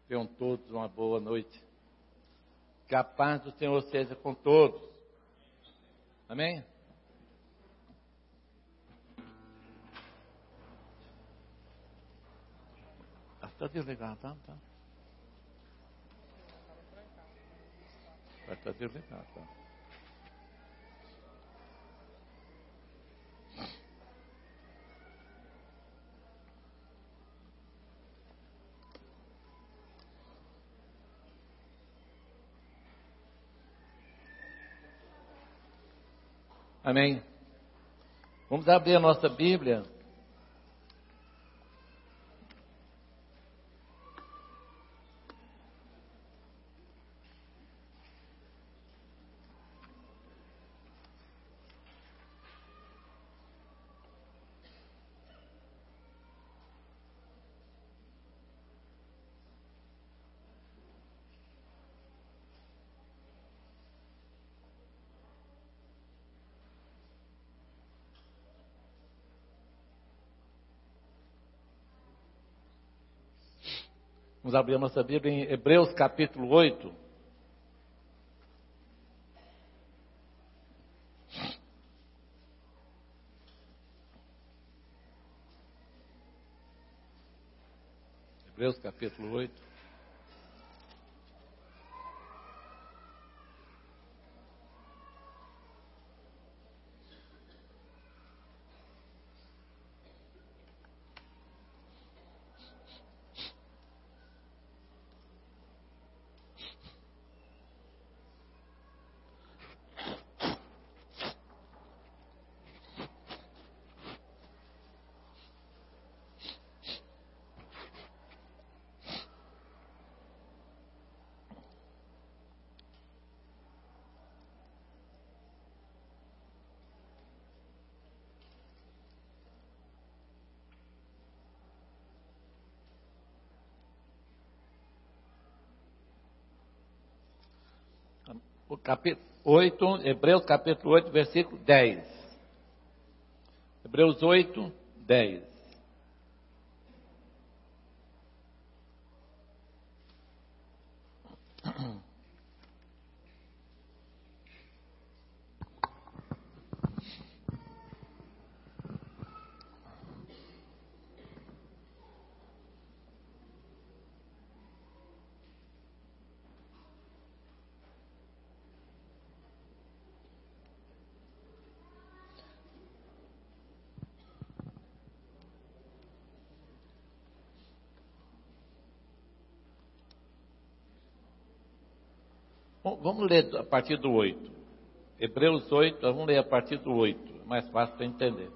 Tenham todos uma boa noite. Que a paz do Senhor seja com todos. Amém? Está desligado, tá? Vai estar desligado, tá? Amém. Vamos abrir a nossa Bíblia. Vamos abrir a nossa Bíblia em Hebreus capítulo 8. Hebreus capítulo 8. O capítulo 8, Hebreus capítulo 8, versículo 10. Hebreus 8, 10. Bom, vamos ler a partir do 8. Hebreus 8, vamos ler a partir do 8. É mais fácil para entender.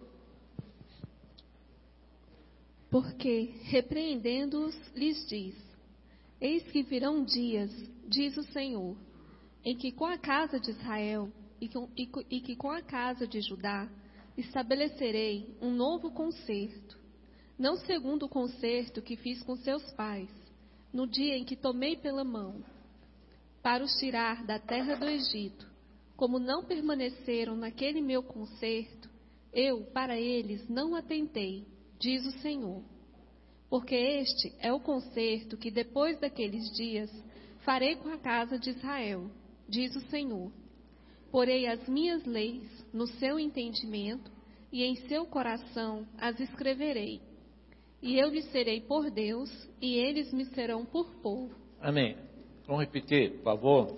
Porque, repreendendo-os, lhes diz: Eis que virão dias, diz o Senhor, em que com a casa de Israel e que com a casa de Judá estabelecerei um novo concerto, não segundo o concerto que fiz com seus pais, no dia em que tomei pela mão, para os tirar da terra do Egito. Como não permaneceram naquele meu concerto, eu para eles não atentei, diz o Senhor. Porque este é o concerto que depois daqueles dias farei com a casa de Israel, diz o Senhor. Porei as minhas leis no seu entendimento e em seu coração as escreverei. E eu lhes serei por Deus e eles me serão por povo. Amém. Vamos repetir, por favor.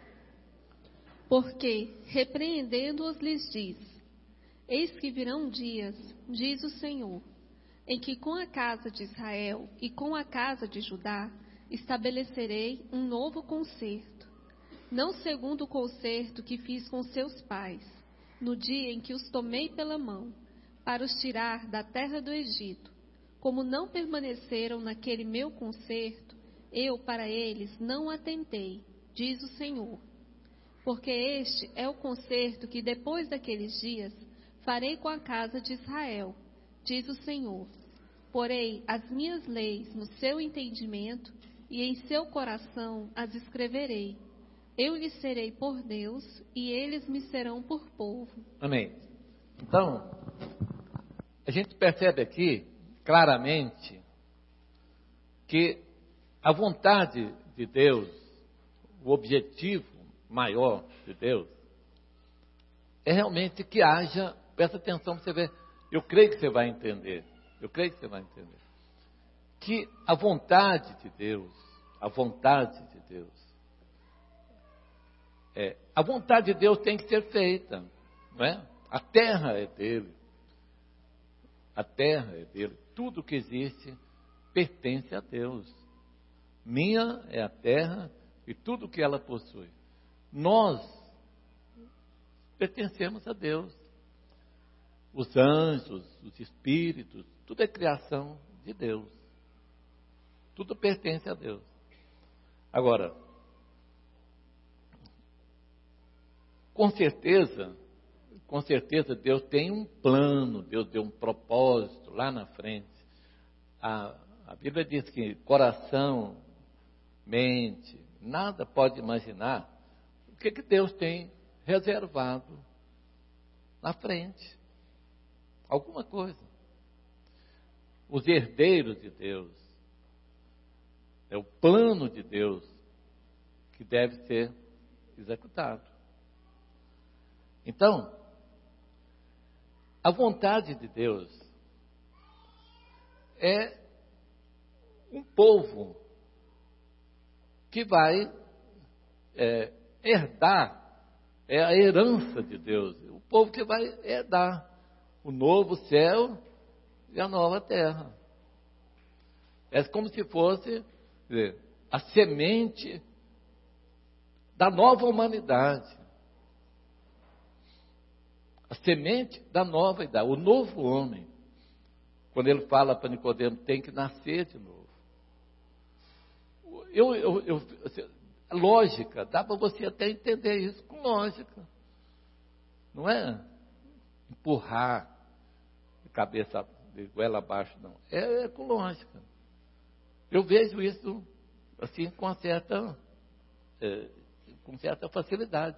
Porque, repreendendo-os, lhes diz: Eis que virão dias, diz o Senhor, em que com a casa de Israel e com a casa de Judá estabelecerei um novo concerto, não segundo o concerto que fiz com seus pais, no dia em que os tomei pela mão, para os tirar da terra do Egito. Como não permaneceram naquele meu concerto, eu para eles não atentei, diz o Senhor. Porque este é o concerto que depois daqueles dias farei com a casa de Israel, diz o Senhor. Porei as minhas leis no seu entendimento e em seu coração as escreverei. Eu lhes serei por Deus e eles me serão por povo. Amém. Então, a gente percebe aqui claramente que A vontade de Deus, o objetivo maior de Deus, é realmente que haja, presta atenção para você ver, eu creio que você vai entender, que a vontade de Deus, a vontade de Deus tem que ser feita, não é? A terra é dele, tudo que existe pertence a Deus. Minha é a terra e tudo que ela possui. Nós pertencemos a Deus. Os anjos, os espíritos, tudo é criação de Deus. Tudo pertence a Deus. Agora, com certeza Deus tem um plano, Deus deu um propósito lá na frente. A Bíblia diz que coração, mente, nada pode imaginar o que Deus tem reservado na frente. Alguma coisa. Os herdeiros de Deus, é o plano de Deus que deve ser executado. Então, a vontade de Deus é um povo que vai herdar, é a herança de Deus, o povo que vai herdar o novo céu e a nova terra. É como se fosse a semente da nova humanidade. A semente da nova idade, o novo homem. Quando ele fala para Nicodemo, tem que nascer de novo. Lógica, dá para você até entender isso com lógica. Não é empurrar de cabeça, de goela abaixo, não. É com lógica. Eu vejo isso assim com certa facilidade.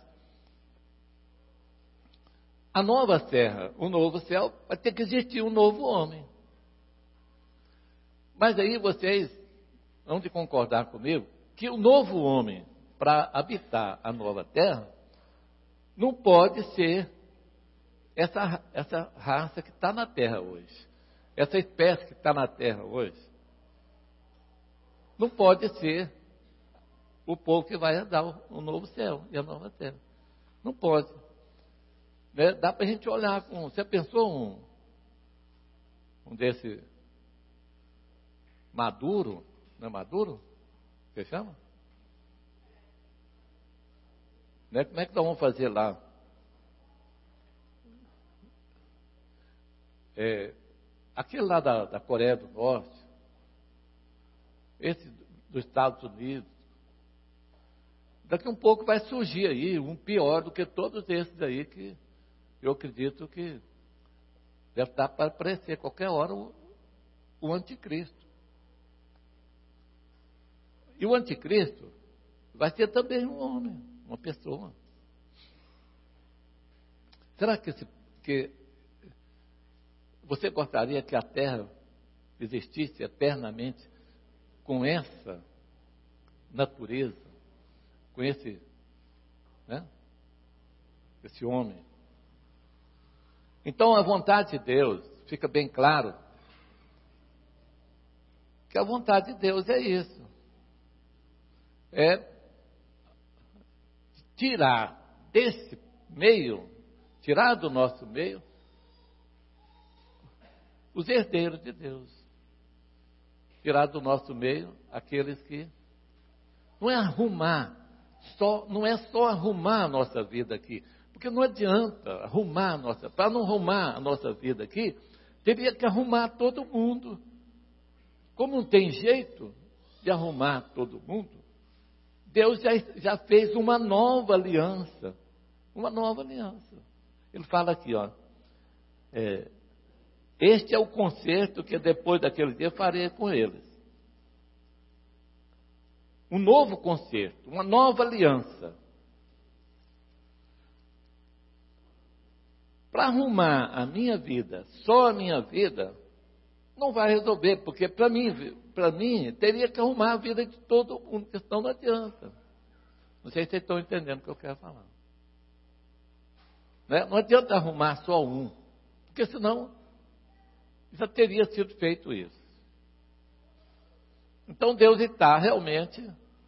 A nova terra, o novo céu, vai ter que existir um novo homem. Mas aí vocês vão de concordar comigo que o novo homem, para habitar a nova terra, não pode ser essa raça que está na terra hoje. Essa espécie que está na terra hoje. Não pode ser o povo que vai herdar o novo céu e a nova terra. Não pode. Né? Dá para a gente olhar com... Você pensou um desse maduro? Não é maduro? Você chama? Né? Como é que nós vamos fazer lá? Aquele lá da Coreia do Norte, esse dos Estados Unidos, daqui um pouco vai surgir aí um pior do que todos esses aí que eu acredito que deve estar para aparecer qualquer hora o anticristo. E o anticristo vai ser também um homem, uma pessoa. Será que você gostaria que a Terra existisse eternamente com essa natureza, com esse homem? Então, a vontade de Deus, fica bem claro, que a vontade de Deus é isso. É tirar desse meio, tirar do nosso meio, os herdeiros de Deus. Tirar do nosso meio aqueles que... Não é arrumar, não é só arrumar a nossa vida aqui. Porque não adianta arrumar para não arrumar a nossa vida aqui, teria que arrumar todo mundo. Como não tem jeito de arrumar todo mundo, Deus já fez uma nova aliança. Uma nova aliança. Ele fala aqui, este é o concerto que depois daquele dia farei com eles. Um novo concerto, uma nova aliança. Para arrumar a minha vida, só a minha vida, não vai resolver, porque para mim para mim, teria que arrumar a vida de todo mundo, porque senão não adianta. Não sei se vocês estão entendendo o que eu quero falar. Né? Não adianta arrumar só um, porque senão já teria sido feito isso. Então Deus está realmente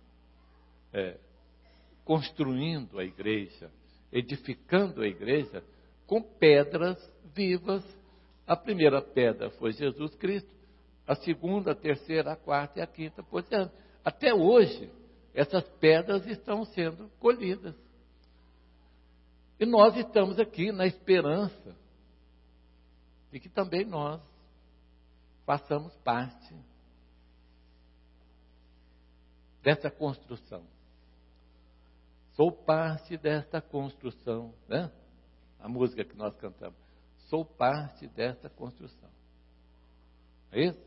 construindo a igreja, edificando a igreja com pedras vivas. A primeira pedra foi Jesus Cristo, a segunda, a terceira, a quarta e a quinta por diante. Até hoje, essas pedras estão sendo colhidas. E nós estamos aqui na esperança de que também nós façamos parte dessa construção. Sou parte desta construção, né? A música que nós cantamos. Sou parte dessa construção. É isso?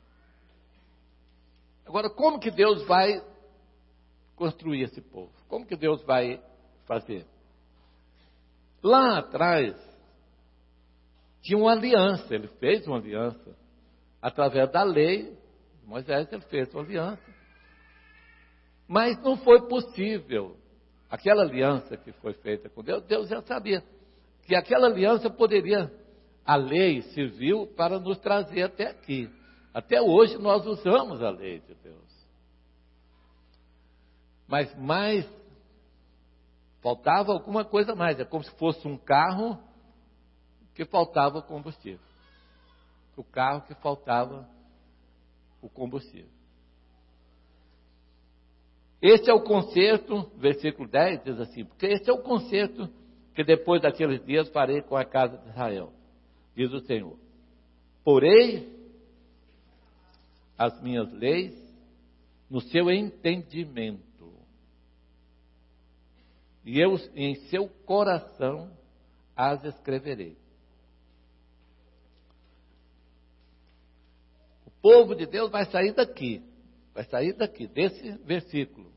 Agora, como que Deus vai construir esse povo? Como que Deus vai fazer? Lá atrás, tinha uma aliança. Ele fez uma aliança. Através da lei, Moisés, ele fez uma aliança. Mas não foi possível. Aquela aliança que foi feita com Deus, Deus já sabia que aquela aliança poderia, a lei serviu para nos trazer até aqui. Até hoje nós usamos a lei de Deus. Mas mais, faltava alguma coisa mais. É como se fosse um carro que faltava combustível. O carro que faltava o combustível. Esse é o concerto, versículo 10 diz assim, porque esse é o concerto que depois daqueles dias farei com a casa de Israel, diz o Senhor. Porei as minhas leis no seu entendimento, e eu em seu coração as escreverei. O povo de Deus vai sair daqui, desse versículo.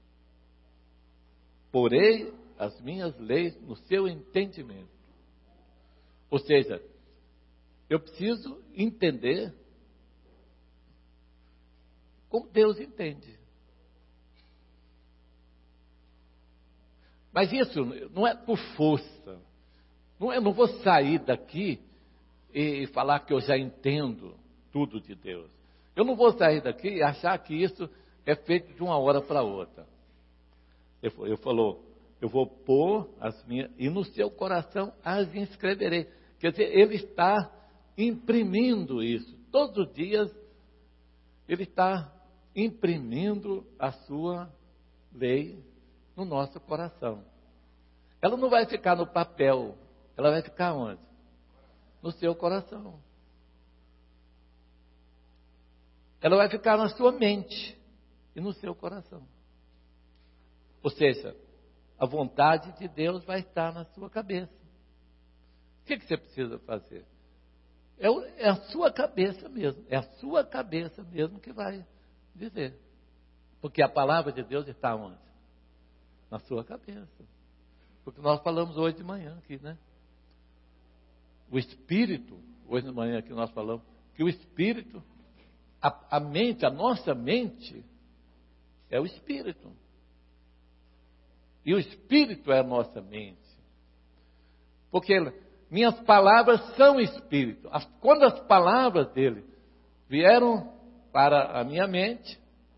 Porei as minhas leis no seu entendimento. Ou seja, eu preciso entender como Deus entende. Mas isso não é por força. Eu não vou sair daqui e falar que eu já entendo tudo de Deus. Eu não vou sair daqui e achar que isso é feito de uma hora para outra. Ele falou, eu vou pôr as minhas, e no seu coração as inscreverei. Quer dizer, ele está imprimindo isso. Todos os dias, ele está imprimindo a sua lei no nosso coração. Ela não vai ficar no papel, ela vai ficar onde? No seu coração. Ela vai ficar na sua mente e no seu coração. Ou seja, a vontade de Deus vai estar na sua cabeça. O que você precisa fazer? É a sua cabeça mesmo. É a sua cabeça mesmo que vai dizer. Porque a palavra de Deus está onde? Na sua cabeça. Porque nós falamos hoje de manhã aqui, né? O Espírito, hoje de manhã aqui nós falamos, que o Espírito, a mente, a nossa mente, é o Espírito. E o Espírito é a nossa mente. Porque minhas palavras são Espírito. Quando as palavras dele vieram para a minha mente,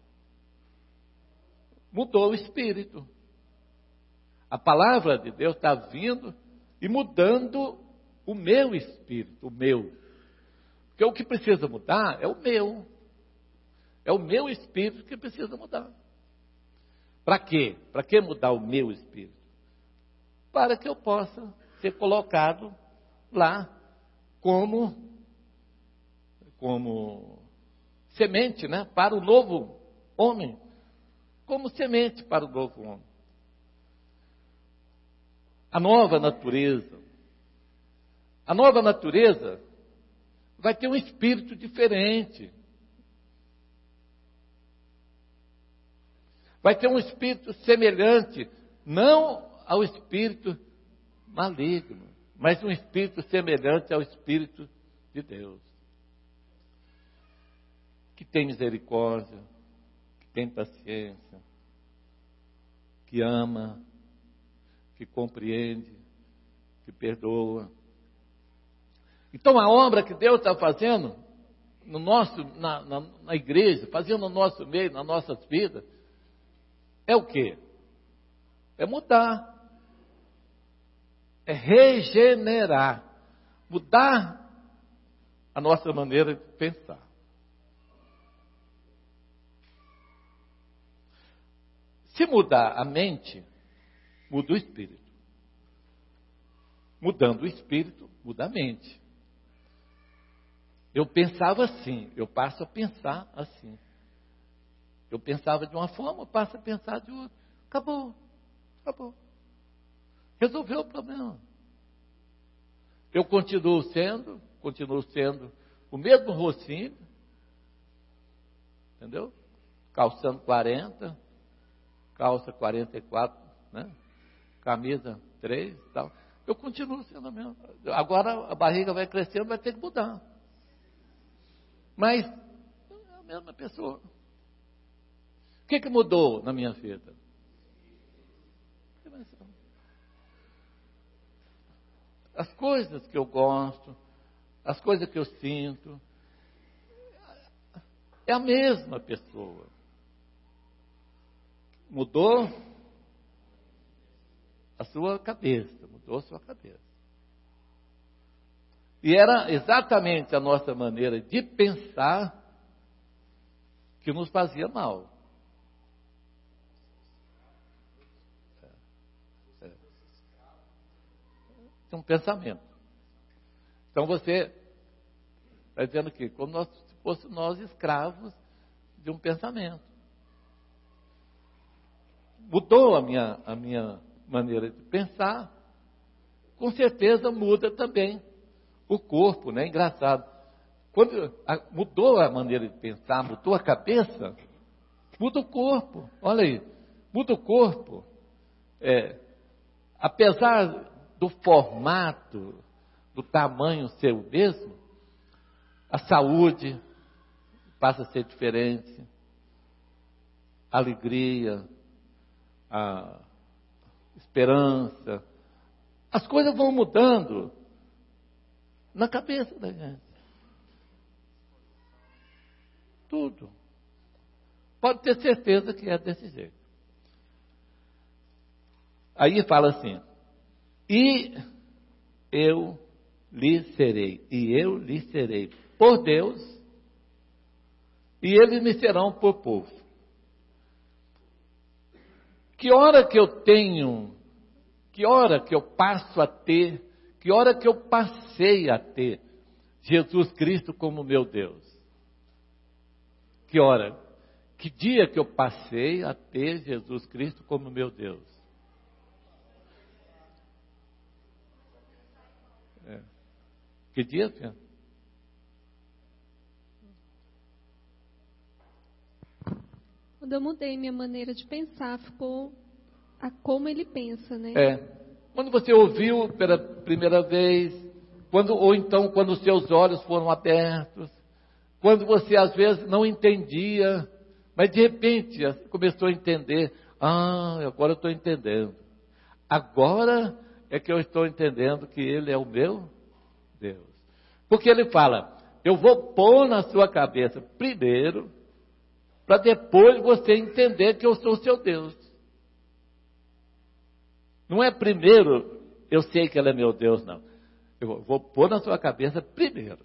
mudou o Espírito. A palavra de Deus está vindo e mudando o meu espírito, o meu. Porque o que precisa mudar é o meu. É o meu espírito que precisa mudar. Para quê? Para que mudar o meu espírito? Para que eu possa ser colocado lá como semente, né? Para o novo homem. Como semente para o novo homem. A nova natureza. A nova natureza vai ter um espírito diferente. Vai ter um espírito semelhante, não ao espírito maligno, mas um espírito semelhante ao Espírito de Deus. que tem misericórdia, que tem paciência, que ama, que compreende, que perdoa. Então a obra que Deus está fazendo no na igreja, fazendo no nosso meio, nas nossas vidas, é o quê? É mudar. É regenerar. Mudar a nossa maneira de pensar. Se mudar a mente, muda o espírito. Mudando o espírito, muda a mente. Eu pensava assim, eu passo a pensar assim. Eu pensava de uma forma, eu passo a pensar de outra. Acabou. Resolveu o problema. Eu continuo sendo o mesmo rocinho, entendeu? Calçando 40, calça 44, né? Camisa 3 e tal. Eu continuo sendo a mesma. Agora a barriga vai crescendo, vai ter que mudar. Mas é a mesma pessoa. O que mudou na minha vida? As coisas que eu gosto, as coisas que eu sinto, é a mesma pessoa. Mudou a sua cabeça, mudou a sua cabeça. E era exatamente a nossa maneira de pensar que nos fazia mal. Um pensamento. Então você está dizendo que como se fôssemos nós escravos de um pensamento. Mudou a minha maneira de pensar, com certeza muda também o corpo, né? Engraçado. Quando mudou a maneira de pensar, mudou a cabeça, muda o corpo. Olha aí, muda o corpo. Apesar do formato, do tamanho ser o mesmo, a saúde passa a ser diferente, a alegria, a esperança, as coisas vão mudando na cabeça da gente. Tudo. Pode ter certeza que é desse jeito. Aí fala assim: e eu lhe serei por Deus, e eles me serão por povo. Que hora que eu tenho, que hora que eu passo a ter, que hora que eu passei a ter Jesus Cristo como meu Deus? Que hora? Que dia que eu passei a ter Jesus Cristo como meu Deus? Que dia, filho? Quando eu mudei minha maneira de pensar, ficou a como ele pensa, né? Quando você ouviu pela primeira vez, ou então quando os seus olhos foram abertos, quando você às vezes não entendia, mas de repente começou a entender. Agora eu estou entendendo. Agora é que eu estou entendendo que Ele é o meu Deus. Porque Ele fala: eu vou pôr na sua cabeça primeiro, para depois você entender que eu sou o seu Deus. Não é primeiro eu sei que Ele é meu Deus, não. Eu vou pôr na sua cabeça primeiro.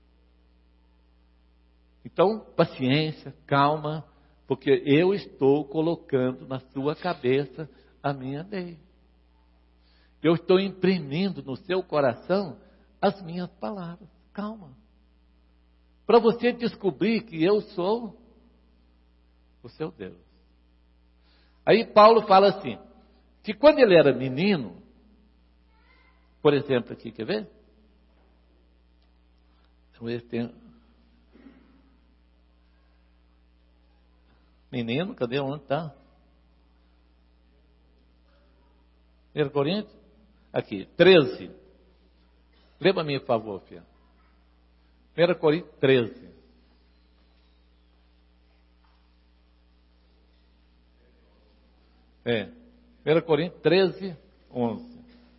Então, paciência, calma, porque eu estou colocando na sua cabeça a minha lei. Eu estou imprimindo no seu coração as minhas palavras. Calma. Para você descobrir que eu sou o seu Deus. Aí Paulo fala assim, que quando ele era menino, por exemplo aqui, quer ver? Menino, cadê? Onde está? 1 Coríntios? Aqui, 13. Lê para mim, por favor, filha. 1 Coríntios 13. 1 Coríntios 13, 11.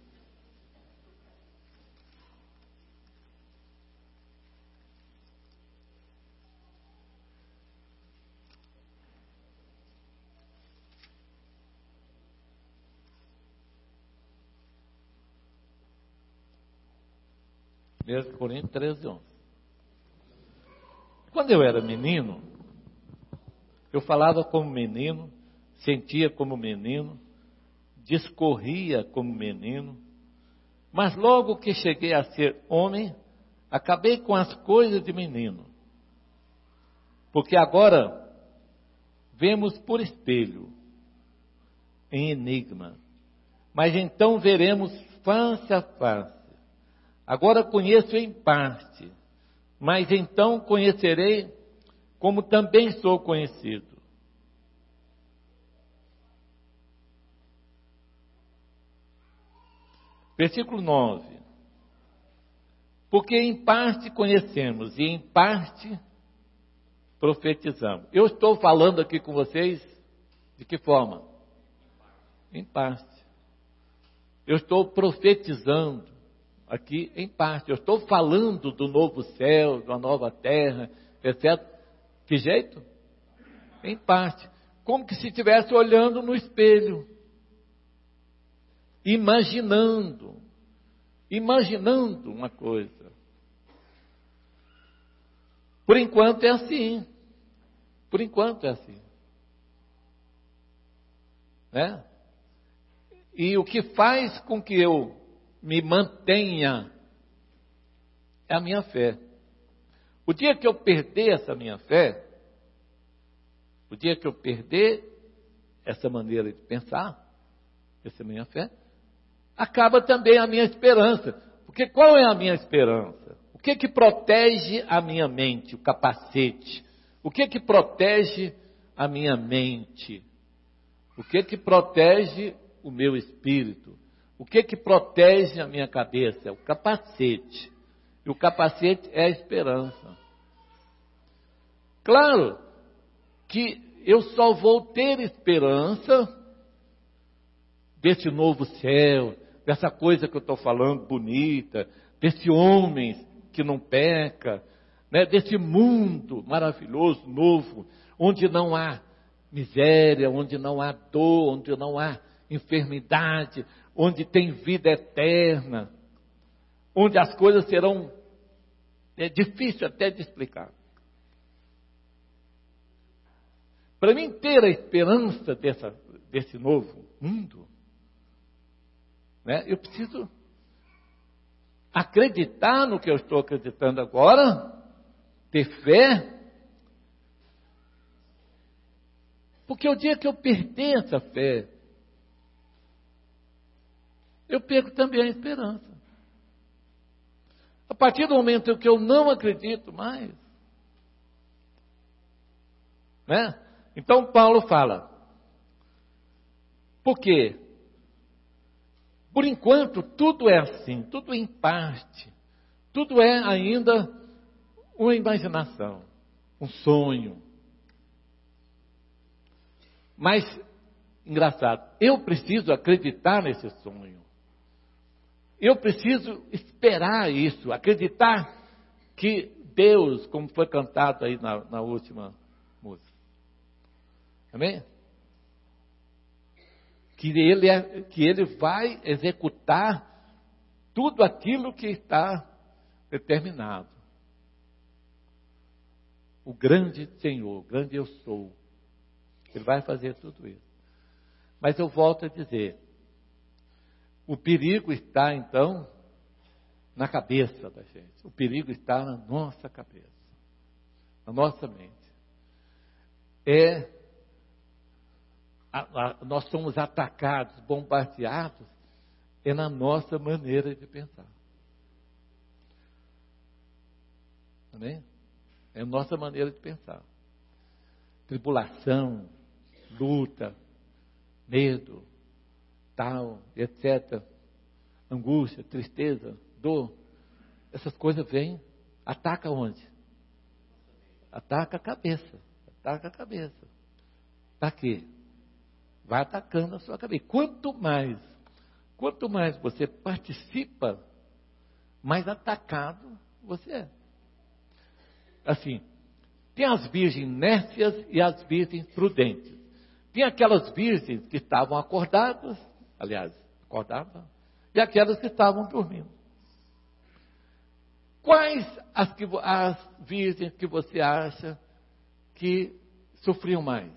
Coríntios 13, 11. Quando eu era menino, eu falava como menino, sentia como menino, discorria como menino, mas logo que cheguei a ser homem, acabei com as coisas de menino. Porque agora vemos por espelho, em enigma, mas então veremos face a face. Agora conheço em parte, mas então conhecerei como também sou conhecido. Versículo 9. Porque em parte conhecemos e em parte profetizamos. Eu estou falando aqui com vocês de que forma? Em parte. Eu estou profetizando aqui em parte. Eu estou falando do novo céu, da nova terra, etc. Que jeito? Em parte. Como que se estivesse olhando no espelho. Imaginando uma coisa. Por enquanto é assim. Por enquanto é assim. Né? E o que faz com que eu me mantenha é a minha fé. O dia que eu perder essa minha fé, o dia que eu perder essa maneira de pensar, essa minha fé, acaba também a minha esperança. Porque qual é a minha esperança? O que protege a minha mente? O capacete. O que protege a minha mente? O que protege o meu espírito? O que protege a minha cabeça? É o capacete. E o capacete é a esperança. Claro que eu só vou ter esperança desse novo céu, dessa coisa que eu estou falando bonita, desse homem que não peca, né, desse mundo maravilhoso, novo, onde não há miséria, onde não há dor, onde não há enfermidade, onde tem vida eterna, onde as coisas serão, é difícil até de explicar. Para mim ter a esperança desse novo mundo, né, eu preciso acreditar no que eu estou acreditando agora, ter fé, porque o dia que eu perder essa fé, eu perco também a esperança. A partir do momento em que eu não acredito mais, né? Então Paulo fala, por quê? Por enquanto tudo é assim, tudo em parte, tudo é ainda uma imaginação, um sonho. Mas, engraçado, eu preciso acreditar nesse sonho. Eu preciso esperar isso, acreditar que Deus, como foi cantado aí na última música. Amém? Que ele vai executar tudo aquilo que está determinado. O grande Senhor, o grande eu sou. Ele vai fazer tudo isso. Mas eu volto a dizer, o perigo está então na cabeça da gente. O perigo está na nossa cabeça, na nossa mente. Nós somos atacados, bombardeados, é na nossa maneira de pensar. Amém? É a nossa maneira de pensar. Tribulação, luta, medo, tal, etc. Angústia, tristeza, dor. Essas coisas vêm, ataca onde? Ataca a cabeça. Ataca a cabeça. Para quê? vai atacando a sua cabeça. Quanto mais você participa, mais atacado você é. Assim, tem as virgens nércias e as virgens prudentes. Tem aquelas virgens que estavam acordadas, e aquelas que estavam dormindo. Quais as virgens que você acha que sofriam mais?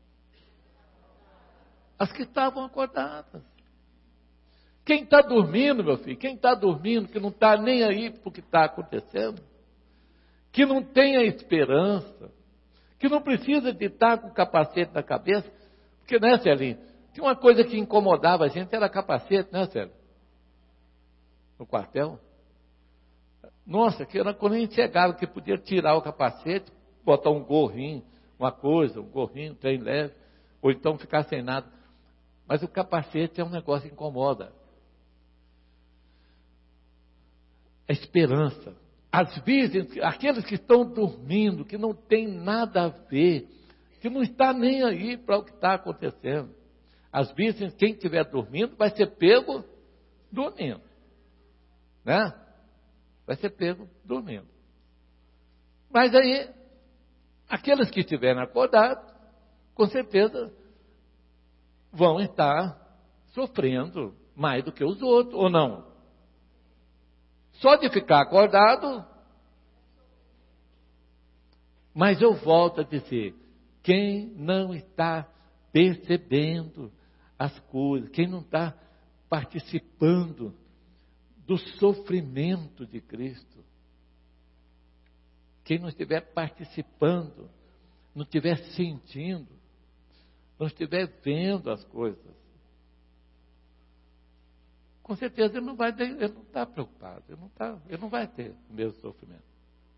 As que estavam acordadas. Quem está dormindo, meu filho, quem está dormindo, que não está nem aí para o que está acontecendo, que não tem a esperança, que não precisa de estar com o capacete na cabeça, porque, né, Celinho, tinha uma coisa que incomodava a gente, era capacete, né, Celinho? No quartel. Nossa, que era quando a gente chegava, que podia tirar o capacete, botar um gorrinho, um gorrinho, trem leve, ou então ficar sem nada. Mas o capacete é um negócio que incomoda. A esperança. As virgens, aqueles que estão dormindo, que não tem nada a ver, que não está nem aí para o que está acontecendo. As virgens, quem estiver dormindo, vai ser pego dormindo. Né? Vai ser pego dormindo. Mas aí, aqueles que estiverem acordados, com certeza, vão estar sofrendo mais do que os outros, ou não? Só de ficar acordado. Mas eu volto a dizer, quem não está percebendo as coisas, quem não está participando do sofrimento de Cristo, quem não estiver participando, não estiver sentindo, não estiver vendo as coisas, com certeza ele não está preocupado, ele não vai ter o mesmo sofrimento.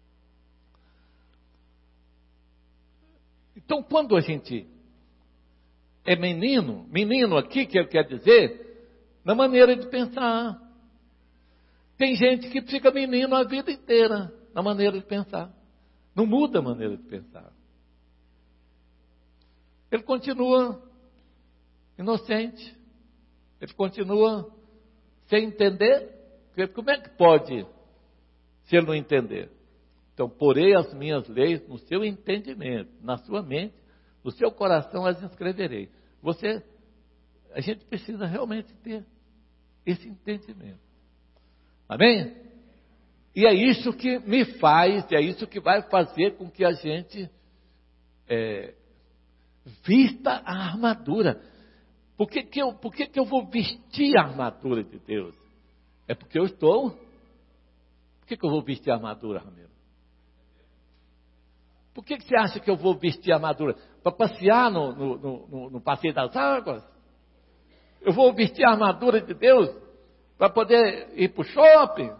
Então, quando a gente é menino aqui, que ele quer dizer, na maneira de pensar. Tem gente que fica menino a vida inteira, na maneira de pensar. Não muda a maneira de pensar. Ele continua inocente. Ele continua sem entender. Como é que pode, se ele não entender? Então, porei as minhas leis no seu entendimento, na sua mente, no seu coração as escreverei. A gente precisa realmente ter esse entendimento. Amém? E é isso que me faz, é isso que vai fazer com que a gente vista a armadura. Por que eu vou vestir a armadura de Deus? É porque eu estou... Por que eu vou vestir a armadura, Ramiro? Por que você acha que eu vou vestir a armadura? Para passear no passeio das águas? Eu vou vestir a armadura de Deus para poder ir para o shopping?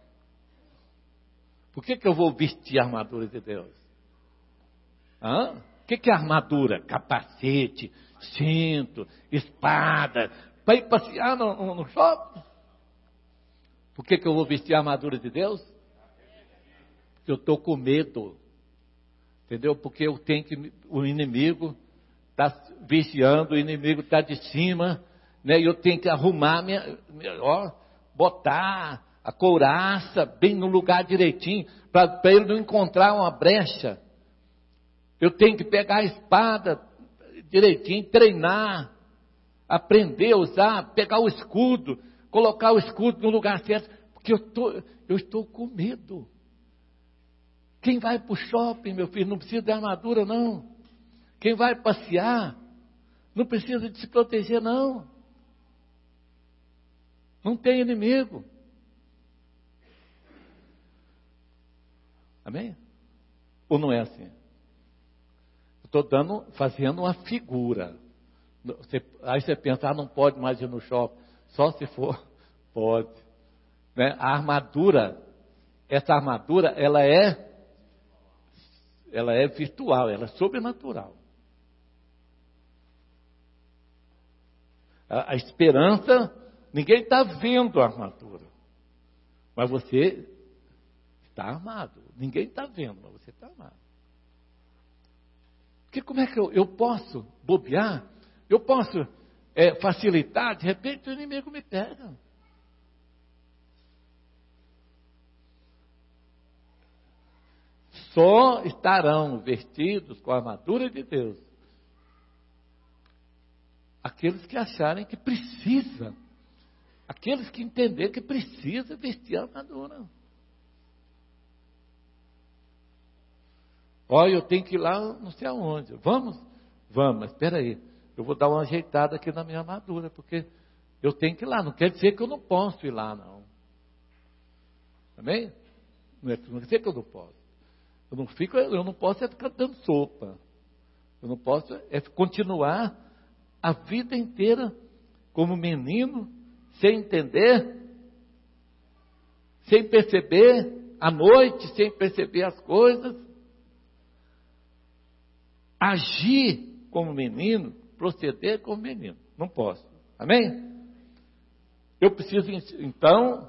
Por que eu vou vestir a armadura de Deus? O que é armadura? Capacete, cinto, espada, para ir passear no shopping? Por que eu vou vestir a armadura de Deus? Porque eu estou com medo. Entendeu? Porque eu tenho que... O inimigo está vigiando, o inimigo está de cima, né? E eu tenho que arrumar botar a couraça bem no lugar direitinho, para ele não encontrar uma brecha. Eu tenho que pegar a espada direitinho, treinar, aprender a usar, pegar o escudo, colocar o escudo no lugar certo, porque eu estou com medo. Quem vai para o shopping, meu filho, não precisa de armadura, não. Quem vai passear, não precisa de se proteger, não. Não tem inimigo. Amém? Ou não é assim? Estou fazendo uma figura. Aí você pensa, não pode mais ir no shopping. Só se for, pode. Né? A armadura, essa armadura, ela é virtual, ela é sobrenatural. A esperança, ninguém está vendo a armadura. Mas você está armado. Ninguém está vendo, mas você está armado. Porque como é que eu posso bobear? Eu posso facilitar, de repente o inimigo me pega. Só estarão vestidos com a armadura de Deus aqueles que acharem que precisa, aqueles que entenderem que precisa vestir a armadura. Olha, eu tenho que ir lá não sei aonde. Vamos, mas espera aí, eu vou dar uma ajeitada aqui na minha armadura, porque eu tenho que ir lá, não quer dizer que eu não posso ir lá, não. Amém? Não quer dizer que eu não posso. Eu não posso ficar dando sopa. Eu não posso continuar a vida inteira como menino, sem entender, sem perceber, à noite, sem perceber as coisas. Agir como menino, proceder como menino. Não posso. Amém? Eu preciso, então,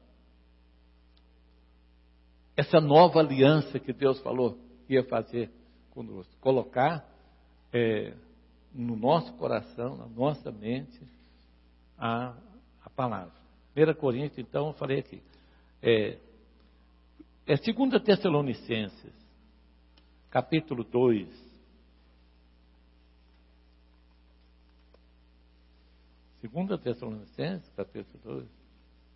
essa nova aliança que Deus falou que ia fazer conosco, colocar no nosso coração, na nossa mente, a palavra. 1 Coríntios, então, eu falei aqui. 2 Tessalonicenses, capítulo 2. 2 Tessalonicenses, capítulo 2.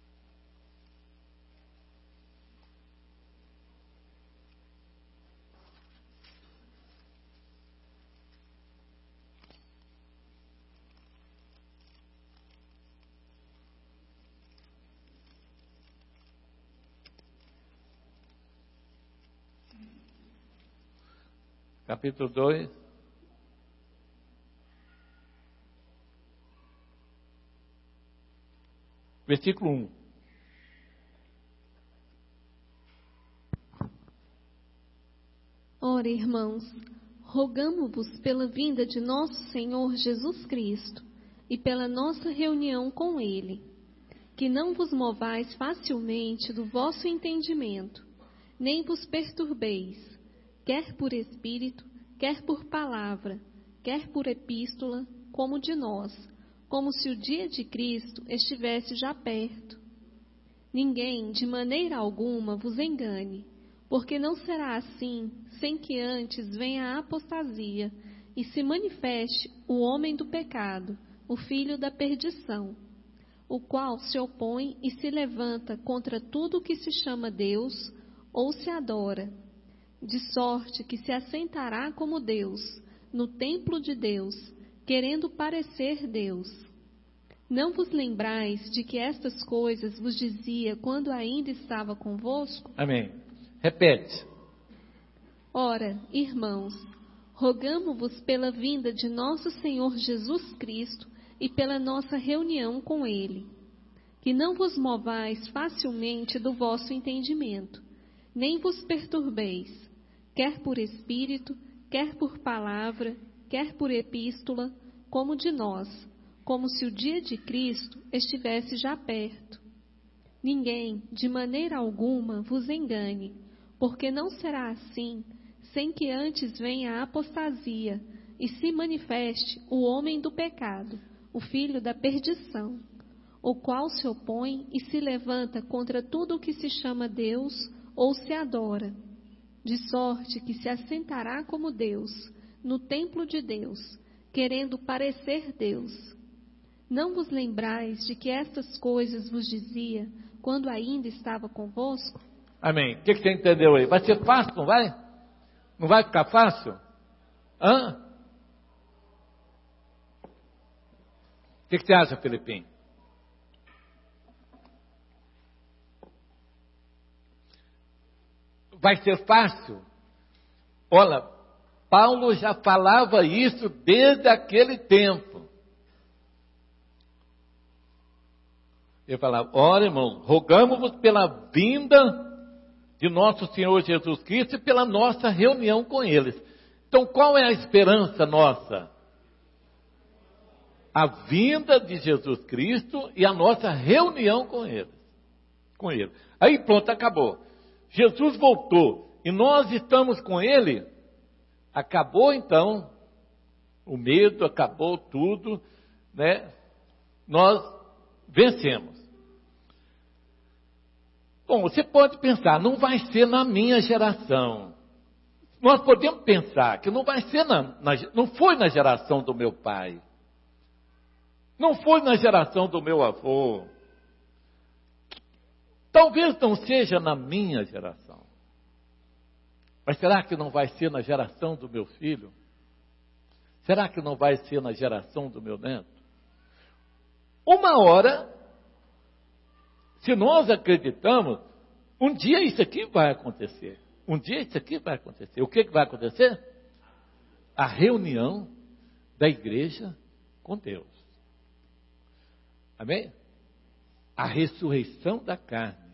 Capítulo 2. Versículo 1. Ora, irmãos, rogamo-vos pela vinda de nosso Senhor Jesus Cristo e pela nossa reunião com Ele, que não vos movais facilmente do vosso entendimento, nem vos perturbeis, quer por espírito, quer por palavra, quer por epístola, como de nós, como se o dia de Cristo estivesse já perto. Ninguém, de maneira alguma, vos engane, porque não será assim, sem que antes venha a apostasia e se manifeste o homem do pecado, o filho da perdição, o qual se opõe e se levanta contra tudo o que se chama Deus ou se adora, de sorte que se assentará como Deus no templo de Deus, querendo parecer Deus. Não vos lembrais de que estas coisas vos dizia quando ainda estava convosco? Amém. Repete. Ora, irmãos, rogamo-vos pela vinda de nosso Senhor Jesus Cristo e pela nossa reunião com Ele, que não vos movais facilmente do vosso entendimento, nem vos perturbeis, quer por espírito, quer por palavra, quer por epístola, como de nós, como se o dia de Cristo estivesse já perto. Ninguém, de maneira alguma, vos engane, porque não será assim, sem que antes venha a apostasia e se manifeste o homem do pecado, o filho da perdição, o qual se opõe e se levanta contra tudo o que se chama Deus ou se adora, de sorte que se assentará como Deus no templo de Deus, querendo parecer Deus. Não vos lembrais de que estas coisas vos dizia quando ainda estava convosco? Amém. O que você entendeu aí? Vai ser fácil, não vai? Não vai ficar fácil? Hã? O que você acha, Felipinho? Vai ser fácil? Olha, Paulo já falava isso desde aquele tempo. Ele falava, ora, irmão, rogamos-vos pela vinda de nosso Senhor Jesus Cristo e pela nossa reunião com eles. Então, qual é a esperança nossa? A vinda de Jesus Cristo e a nossa reunião com ele. Aí pronto, acabou. Jesus voltou e nós estamos com ele. Acabou então o medo, acabou tudo, né? Nós vencemos. Bom, você pode pensar, não vai ser na minha geração. Nós podemos pensar que não vai ser não foi na geração do meu pai. Não foi na geração do meu avô. Talvez não seja na minha geração. Mas será que não vai ser na geração do meu filho? Será que não vai ser na geração do meu neto? Uma hora, se nós acreditamos, um dia isso aqui vai acontecer. Um dia isso aqui vai acontecer. O que vai acontecer? A reunião da igreja com Deus. Amém? A ressurreição da carne.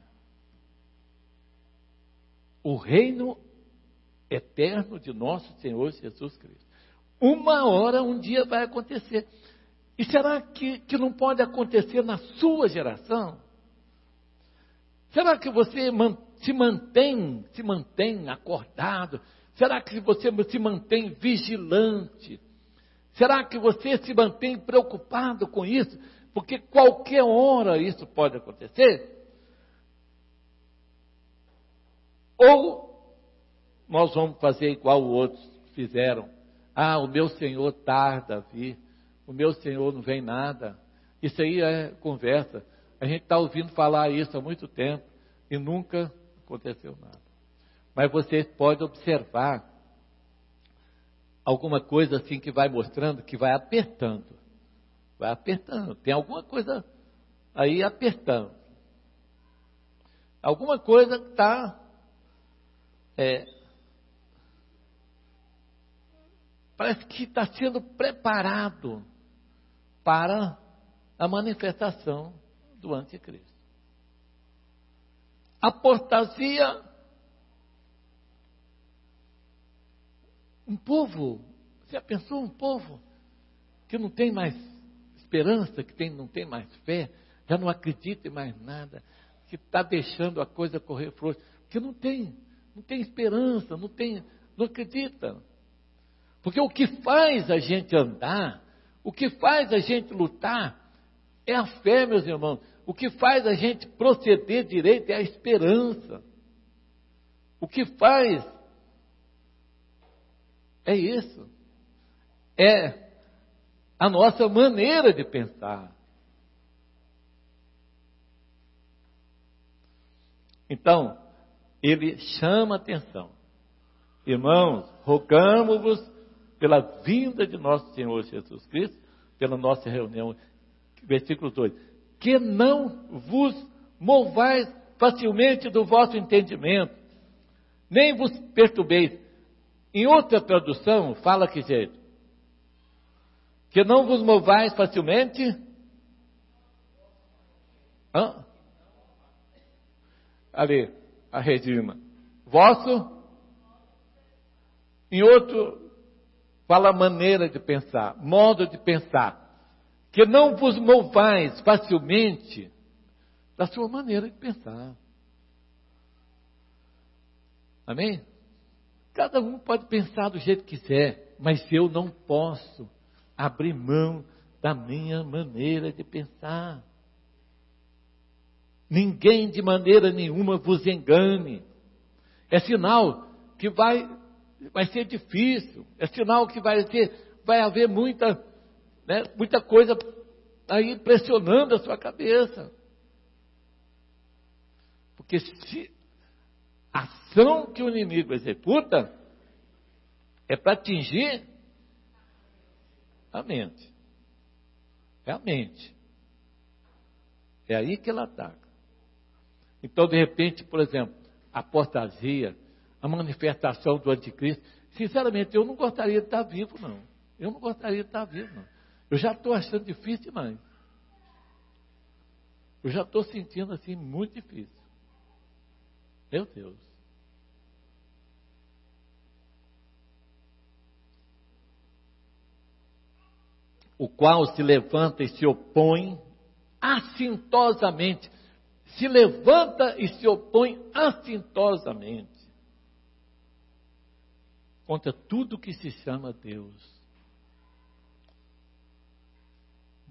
O reino eterno de nosso Senhor Jesus Cristo. Uma hora, um dia vai acontecer. E será que não pode acontecer na sua geração? Será que você se mantém acordado? Será que você se mantém vigilante? Será que você se mantém preocupado com isso? Porque qualquer hora isso pode acontecer. Ou nós vamos fazer igual outros fizeram. Ah, o meu Senhor tarda a vir. O meu Senhor não vem nada. Isso aí é conversa. A gente está ouvindo falar isso há muito tempo e nunca aconteceu nada. Mas você pode observar alguma coisa assim que vai mostrando, que vai apertando. Vai apertando. Tem alguma coisa aí apertando. Alguma coisa que está... parece que está sendo preparado para a manifestação do anticristo. Apostasia, um povo, você já pensou um povo que não tem mais esperança, que não tem mais fé, já não acredita em mais nada, que está deixando a coisa correr frouxa, que não tem esperança, não acredita. Porque o que faz a gente andar, o que faz a gente lutar, é a fé, meus irmãos. O que faz a gente proceder direito é a esperança. O que faz é isso. É a nossa maneira de pensar. Então, ele chama a atenção. Irmãos, rogamo-vos pela vinda de nosso Senhor Jesus Cristo, pela nossa reunião, versículo 2, que não vos movais facilmente do vosso entendimento, nem vos perturbeis. Em outra tradução, fala que jeito? Que não vos movais facilmente? Ali, a Regina. Vosso? Em outro, fala maneira de pensar, modo de pensar. Que não vos movais facilmente da sua maneira de pensar. Amém? Cada um pode pensar do jeito que quiser, mas eu não posso abrir mão da minha maneira de pensar. Ninguém de maneira nenhuma vos engane. É sinal que vai ser difícil. É sinal que vai haver muita coisa aí pressionando a sua cabeça. Porque se a ação que o inimigo executa é para atingir a mente. É a mente. É aí que ela ataca. Então, de repente, por exemplo, a apostasia, a manifestação do anticristo, sinceramente, eu não gostaria de estar vivo, não. Eu não gostaria de estar vivo, não. Eu já estou achando difícil demais. Eu já estou sentindo assim muito difícil. Meu Deus. O qual se levanta e se opõe assintosamente. Se levanta e se opõe assintosamente contra tudo que se chama Deus.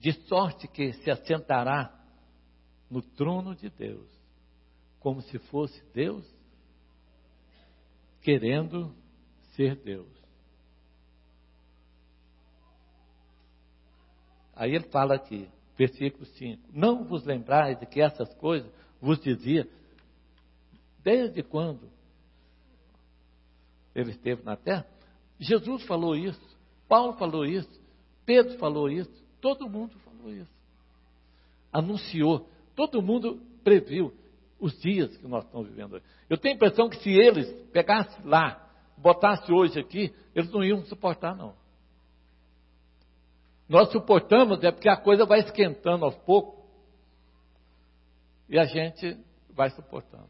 de sorte que se assentará no trono de Deus, como se fosse Deus, querendo ser Deus. Aí ele fala aqui, versículo 5: não vos lembrais de que essas coisas vos dizia, desde quando ele esteve na terra? Jesus falou isso, Paulo falou isso, Pedro falou isso, todo mundo falou isso. Anunciou, todo mundo previu os dias que nós estamos vivendo hoje. Eu tenho a impressão que se eles pegassem lá, botassem hoje aqui, eles não iam suportar, não. Nós suportamos é porque a coisa vai esquentando aos poucos e a gente vai suportando.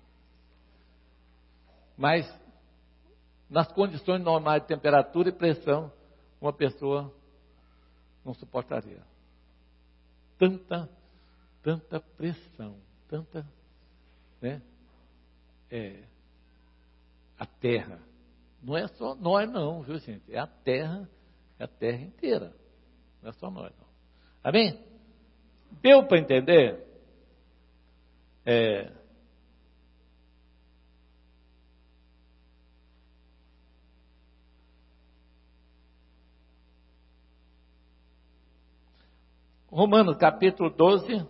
Mas nas condições normais de temperatura e pressão, uma pessoa não suportaria. Tanta pressão, né? A terra. Não é só nós não, viu gente? É a terra inteira. Não é só nós não. Amém? Deu para entender? Romanos capítulo 12.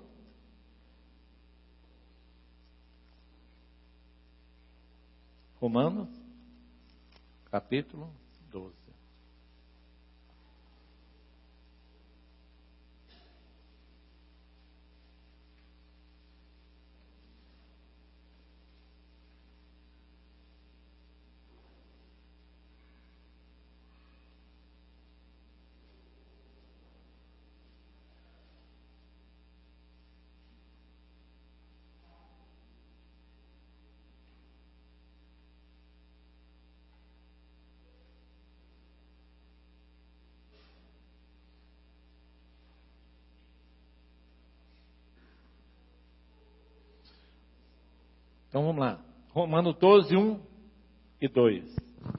Romanos capítulo 12. Então vamos lá. Romanos 12, 1 e 2.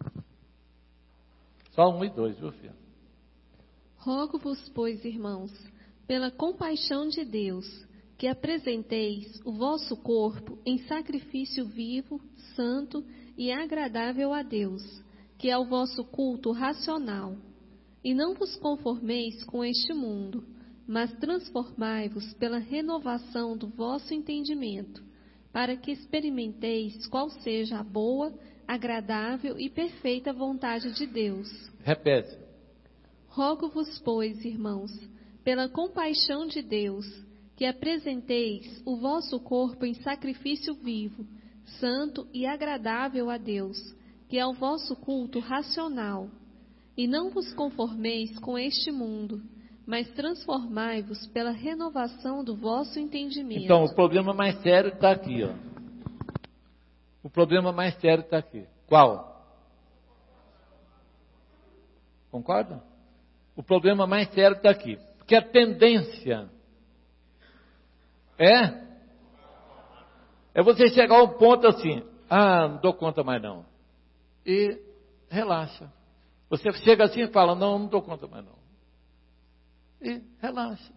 Só 1 e 2, viu, filho? Rogo-vos, pois, irmãos, pela compaixão de Deus, que apresenteis o vosso corpo em sacrifício vivo, santo e agradável a Deus, que é o vosso culto racional. E não vos conformeis com este mundo, mas transformai-vos pela renovação do vosso entendimento, para que experimenteis qual seja a boa, agradável e perfeita vontade de Deus. Repete. Rogo-vos, pois, irmãos, pela compaixão de Deus, que apresenteis o vosso corpo em sacrifício vivo, santo e agradável a Deus, que é o vosso culto racional. E não vos conformeis com este mundo, mas transformai-vos pela renovação do vosso entendimento. Então, o problema mais sério está aqui, ó. O problema mais sério está aqui. Qual? Concorda? O problema mais sério está aqui. Porque a tendência é você chegar a um ponto assim, não dou conta mais não. E relaxa. Você chega assim e fala, não dou conta mais não. E relaxa.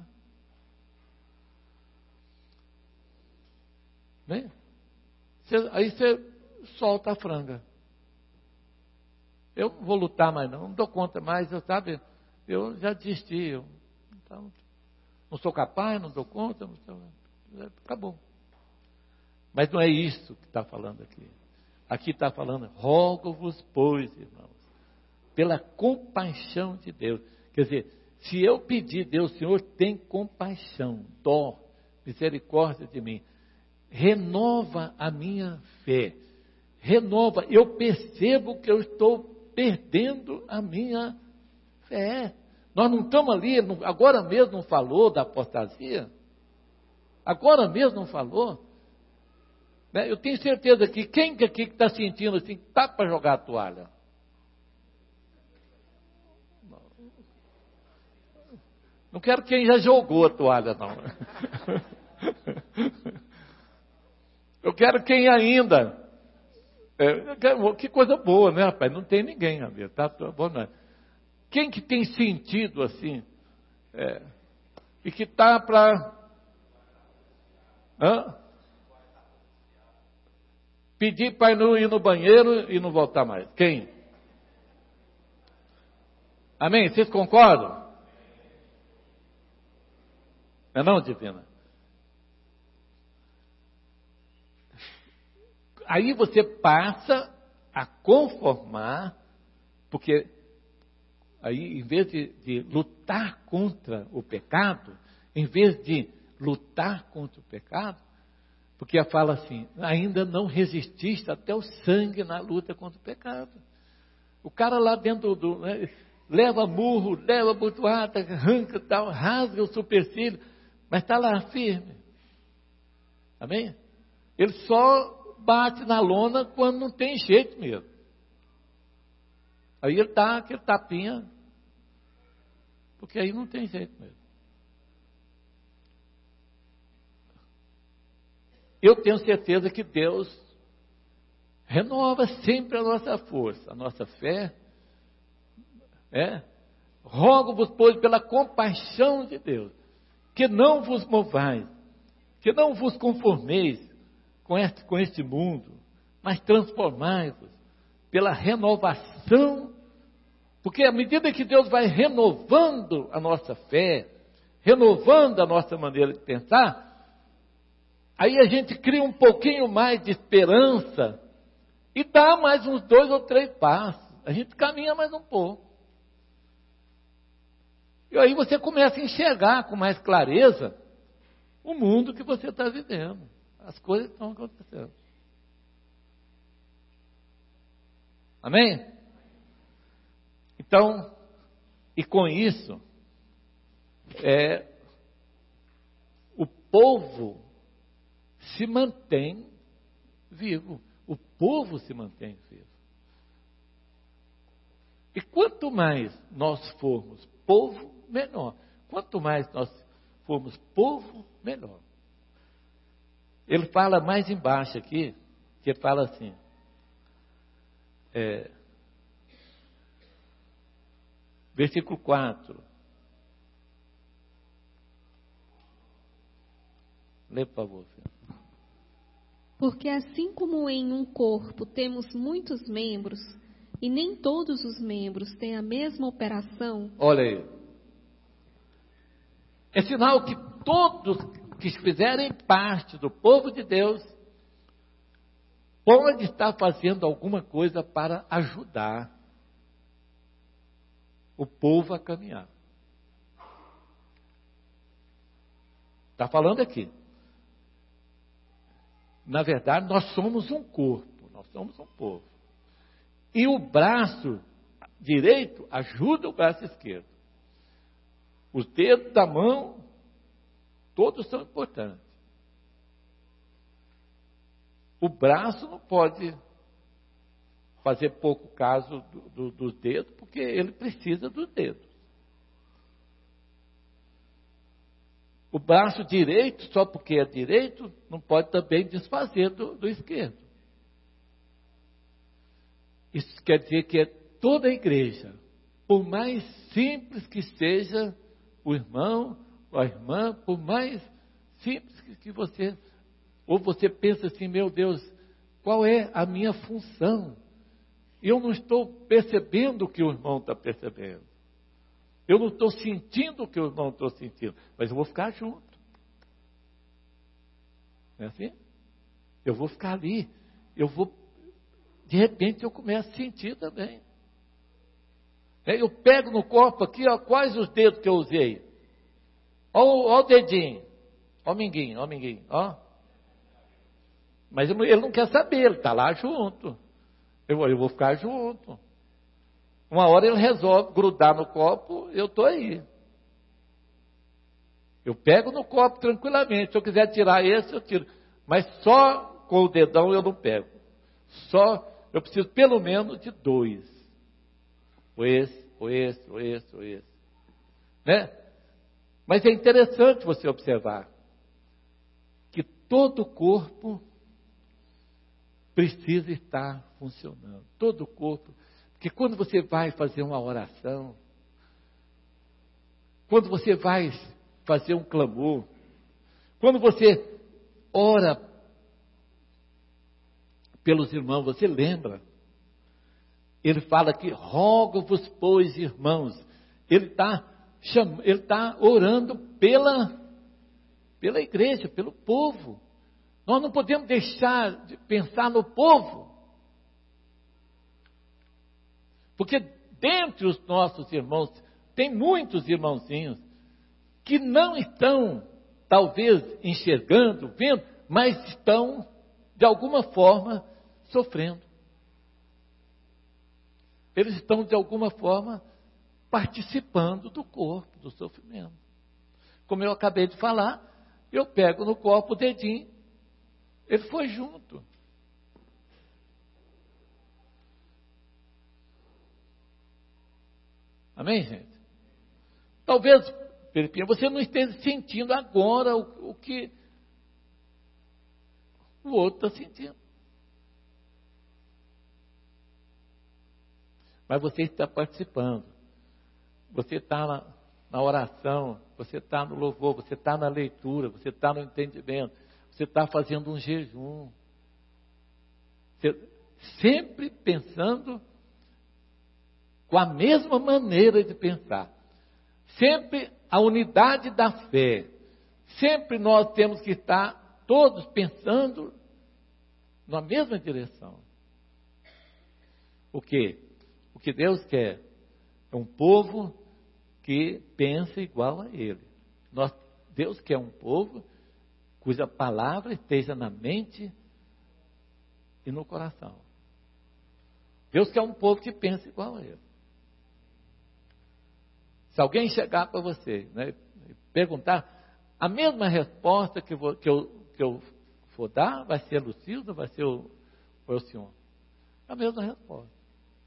Bem, aí você solta a franga. Eu não vou lutar mais não dou conta mais, eu já desisti. Então, não sou capaz, não dou conta, acabou. Mas não é isso que está falando aqui. Aqui está falando, rogo-vos, pois, irmãos, pela compaixão de Deus. Quer dizer, se eu pedir, Deus, Senhor, tem compaixão, dó, misericórdia de mim. Renova a minha fé. Renova. Eu percebo que eu estou perdendo a minha fé. Nós não estamos ali, agora mesmo não falou da apostasia? Agora mesmo não falou? Eu tenho certeza que quem aqui está sentindo assim, está para jogar a toalha? Não quero quem já jogou a toalha, não. Eu quero quem ainda. Que coisa boa, né, rapaz? Não tem ninguém, amigo. Tá bom, não é? Quem que tem sentido assim? e que está para pedir para não ir no banheiro e não voltar mais. Quem? Amém? Vocês concordam? Não, Divina? Aí você passa a conformar, porque aí, em vez de lutar contra o pecado, em vez de lutar contra o pecado, porque ela fala assim, ainda não resististe até o sangue na luta contra o pecado. O cara lá dentro leva murro, leva botuata, arranca tal, rasga o supercílio, mas está lá firme. Amém? Ele só bate na lona quando não tem jeito mesmo. Aí ele dá aquele tapinha, porque aí não tem jeito mesmo. Eu tenho certeza que Deus renova sempre a nossa força, a nossa fé. Rogo-vos, pois, pela compaixão de Deus, que não vos movais, que não vos conformeis com este mundo, mas transformai-vos pela renovação, porque à medida que Deus vai renovando a nossa fé, renovando a nossa maneira de pensar, aí a gente cria um pouquinho mais de esperança e dá mais uns 2 ou 3 passos, a gente caminha mais um pouco. E aí você começa a enxergar com mais clareza o mundo que você está vivendo. As coisas estão acontecendo. Amém? Então, e com isso, o povo se mantém vivo. O povo se mantém vivo. E quanto mais nós formos povo, melhor. Quanto mais nós formos povo, melhor. Ele fala mais embaixo aqui, que fala assim, versículo 4. Lê, por favor, filho. Porque assim como em um corpo temos muitos membros, e nem todos os membros têm a mesma operação. Olha aí. É sinal que todos que fizerem parte do povo de Deus pode estar fazendo alguma coisa para ajudar o povo a caminhar. Está falando aqui. Na verdade, nós somos um corpo, nós somos um povo. E o braço direito ajuda o braço esquerdo. Os dedos da mão, todos são importantes. O braço não pode fazer pouco caso dos dedos, porque ele precisa dos dedos. O braço direito, só porque é direito, não pode também desfazer do esquerdo. Isso quer dizer que toda a igreja, por mais simples que seja o irmão ou a irmã, por mais simples que você, ou você pensa assim, meu Deus, qual é a minha função? Eu não estou percebendo o que o irmão está percebendo. Eu não estou sentindo o que o irmão está sentindo, mas eu vou ficar junto. Não é assim? Eu vou ficar ali, de repente eu começo a sentir também. Eu pego no corpo aqui, ó, quais os dedos que eu usei? Ó o dedinho, ó o minguinho, ó. Mas ele não quer saber, ele está lá junto. Eu vou ficar junto. Uma hora ele resolve grudar no copo, eu estou aí. Eu pego no copo tranquilamente. Se eu quiser tirar esse, eu tiro. Mas só com o dedão eu não pego. Eu preciso pelo menos de 2. Ou esse. Né? Mas é interessante você observar que todo o corpo precisa estar funcionando. Todo o corpo. Porque quando você vai fazer uma oração, quando você vai fazer um clamor. Quando você ora pelos irmãos, você lembra? Ele fala que rogo-vos, pois, irmãos. Ele está orando pela igreja, pelo povo. Nós não podemos deixar de pensar no povo. Porque dentre os nossos irmãos, tem muitos irmãozinhos que não estão, talvez, enxergando, vendo, mas estão, de alguma forma, sofrendo. Eles estão, de alguma forma, participando do corpo, do sofrimento. Como eu acabei de falar, eu pego no copo o dedinho, ele foi junto. Amém, gente? Talvez, Felipinho, você não esteja sentindo agora o que o outro está sentindo. Mas você está participando. Você está na oração, você está no louvor, você está na leitura, você está no entendimento, você está fazendo um jejum. Você, sempre pensando com a mesma maneira de pensar. Sempre a unidade da fé. Sempre nós temos que estar todos pensando na mesma direção. O quê? O que Deus quer é um povo que pensa igual a Ele. Deus quer um povo cuja palavra esteja na mente e no coração. Deus quer um povo que pensa igual a Ele. Se alguém chegar para você, né, e perguntar, a mesma resposta que eu for dar, vai ser a Lucilda, vai ser o senhor. A mesma resposta.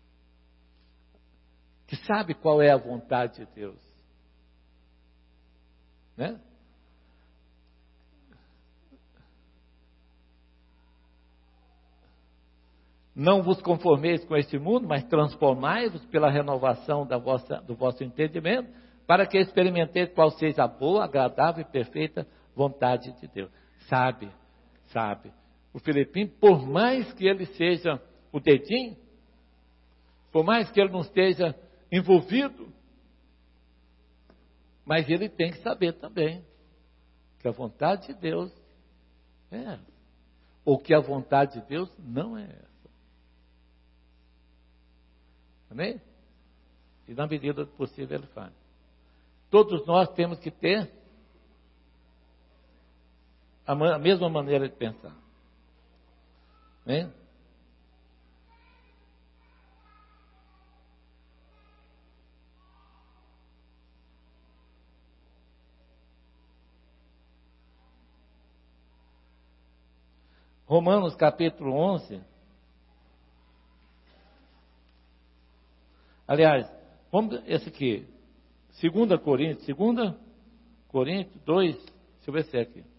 Que sabe qual é a vontade de Deus. Né? Não vos conformeis com este mundo, mas transformai-vos pela renovação do vosso entendimento, para que experimenteis qual seja a boa, agradável e perfeita vontade de Deus. Sabe. O Felipinho, por mais que ele seja o dedinho, por mais que ele não esteja envolvido, mas ele tem que saber também que a vontade de Deus é essa, ou que a vontade de Deus não é essa. Amém? E na medida do possível ele faz. Todos nós temos que ter a mesma maneira de pensar. Amém? Romanos capítulo 11. Aliás, vamos esse aqui. 2 Coríntios 2, deixa eu ver se é aqui.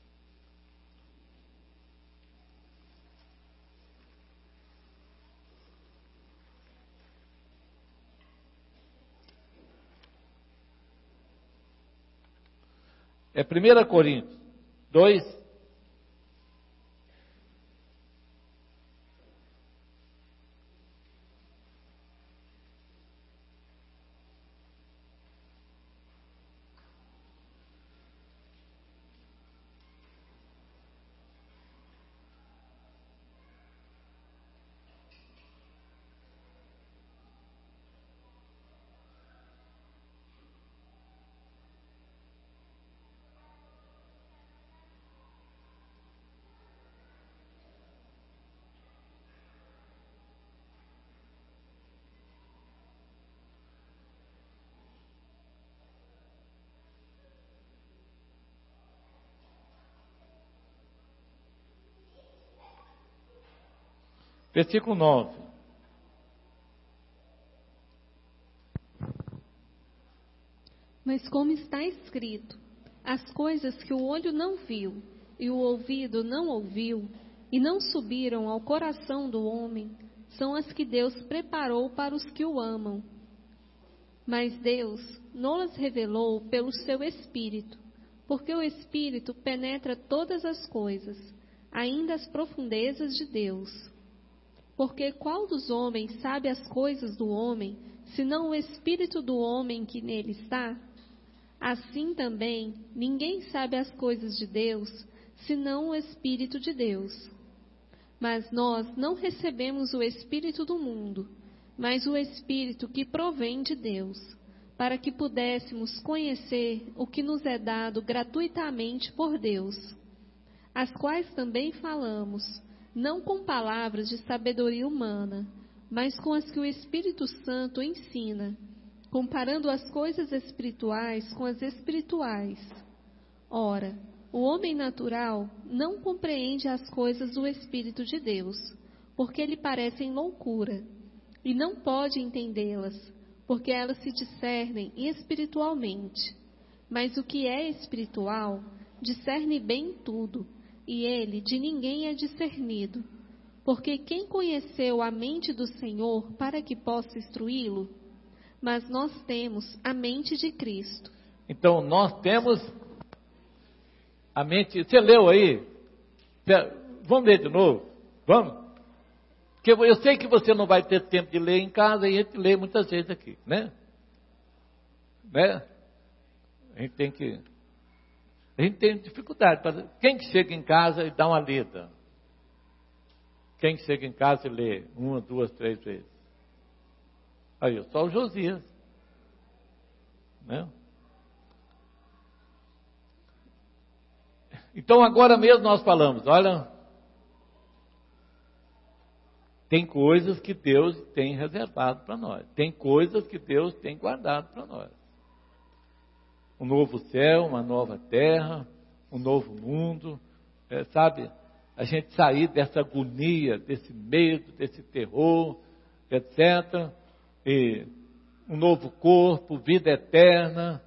É 1 Coríntios 2, versículo 9. Mas como está escrito, as coisas que o olho não viu e o ouvido não ouviu e não subiram ao coração do homem, são as que Deus preparou para os que o amam. Mas Deus não-las revelou pelo seu Espírito, porque o Espírito penetra todas as coisas, ainda as profundezas de Deus. Porque qual dos homens sabe as coisas do homem, senão o Espírito do homem que nele está? Assim também, ninguém sabe as coisas de Deus, senão o Espírito de Deus. Mas nós não recebemos o Espírito do mundo, mas o Espírito que provém de Deus, para que pudéssemos conhecer o que nos é dado gratuitamente por Deus, as quais também falamos, não com palavras de sabedoria humana, mas com as que o Espírito Santo ensina, comparando as coisas espirituais com as espirituais. Ora, o homem natural não compreende as coisas do Espírito de Deus, porque lhe parecem loucura, e não pode entendê-las, porque elas se discernem espiritualmente. Mas o que é espiritual discerne bem tudo, e ele de ninguém é discernido. Porque quem conheceu a mente do Senhor para que possa instruí-lo? Mas nós temos a mente de Cristo. Então, nós temos a mente... Você leu aí? Vamos ler de novo? Vamos? Porque eu sei que você não vai ter tempo de ler em casa, e a gente lê muitas vezes aqui, né? A gente tem dificuldade. Quem que chega em casa e dá uma lida? Quem que chega em casa e lê 1, 2, 3 vezes? Aí, só o Josias. Né? Então, agora mesmo nós falamos, olha, tem coisas que Deus tem reservado para nós. Tem coisas que Deus tem guardado para nós. Um novo céu, uma nova terra, um novo mundo, sabe? A gente sair dessa agonia, desse medo, desse terror, etc. E um novo corpo, vida eterna.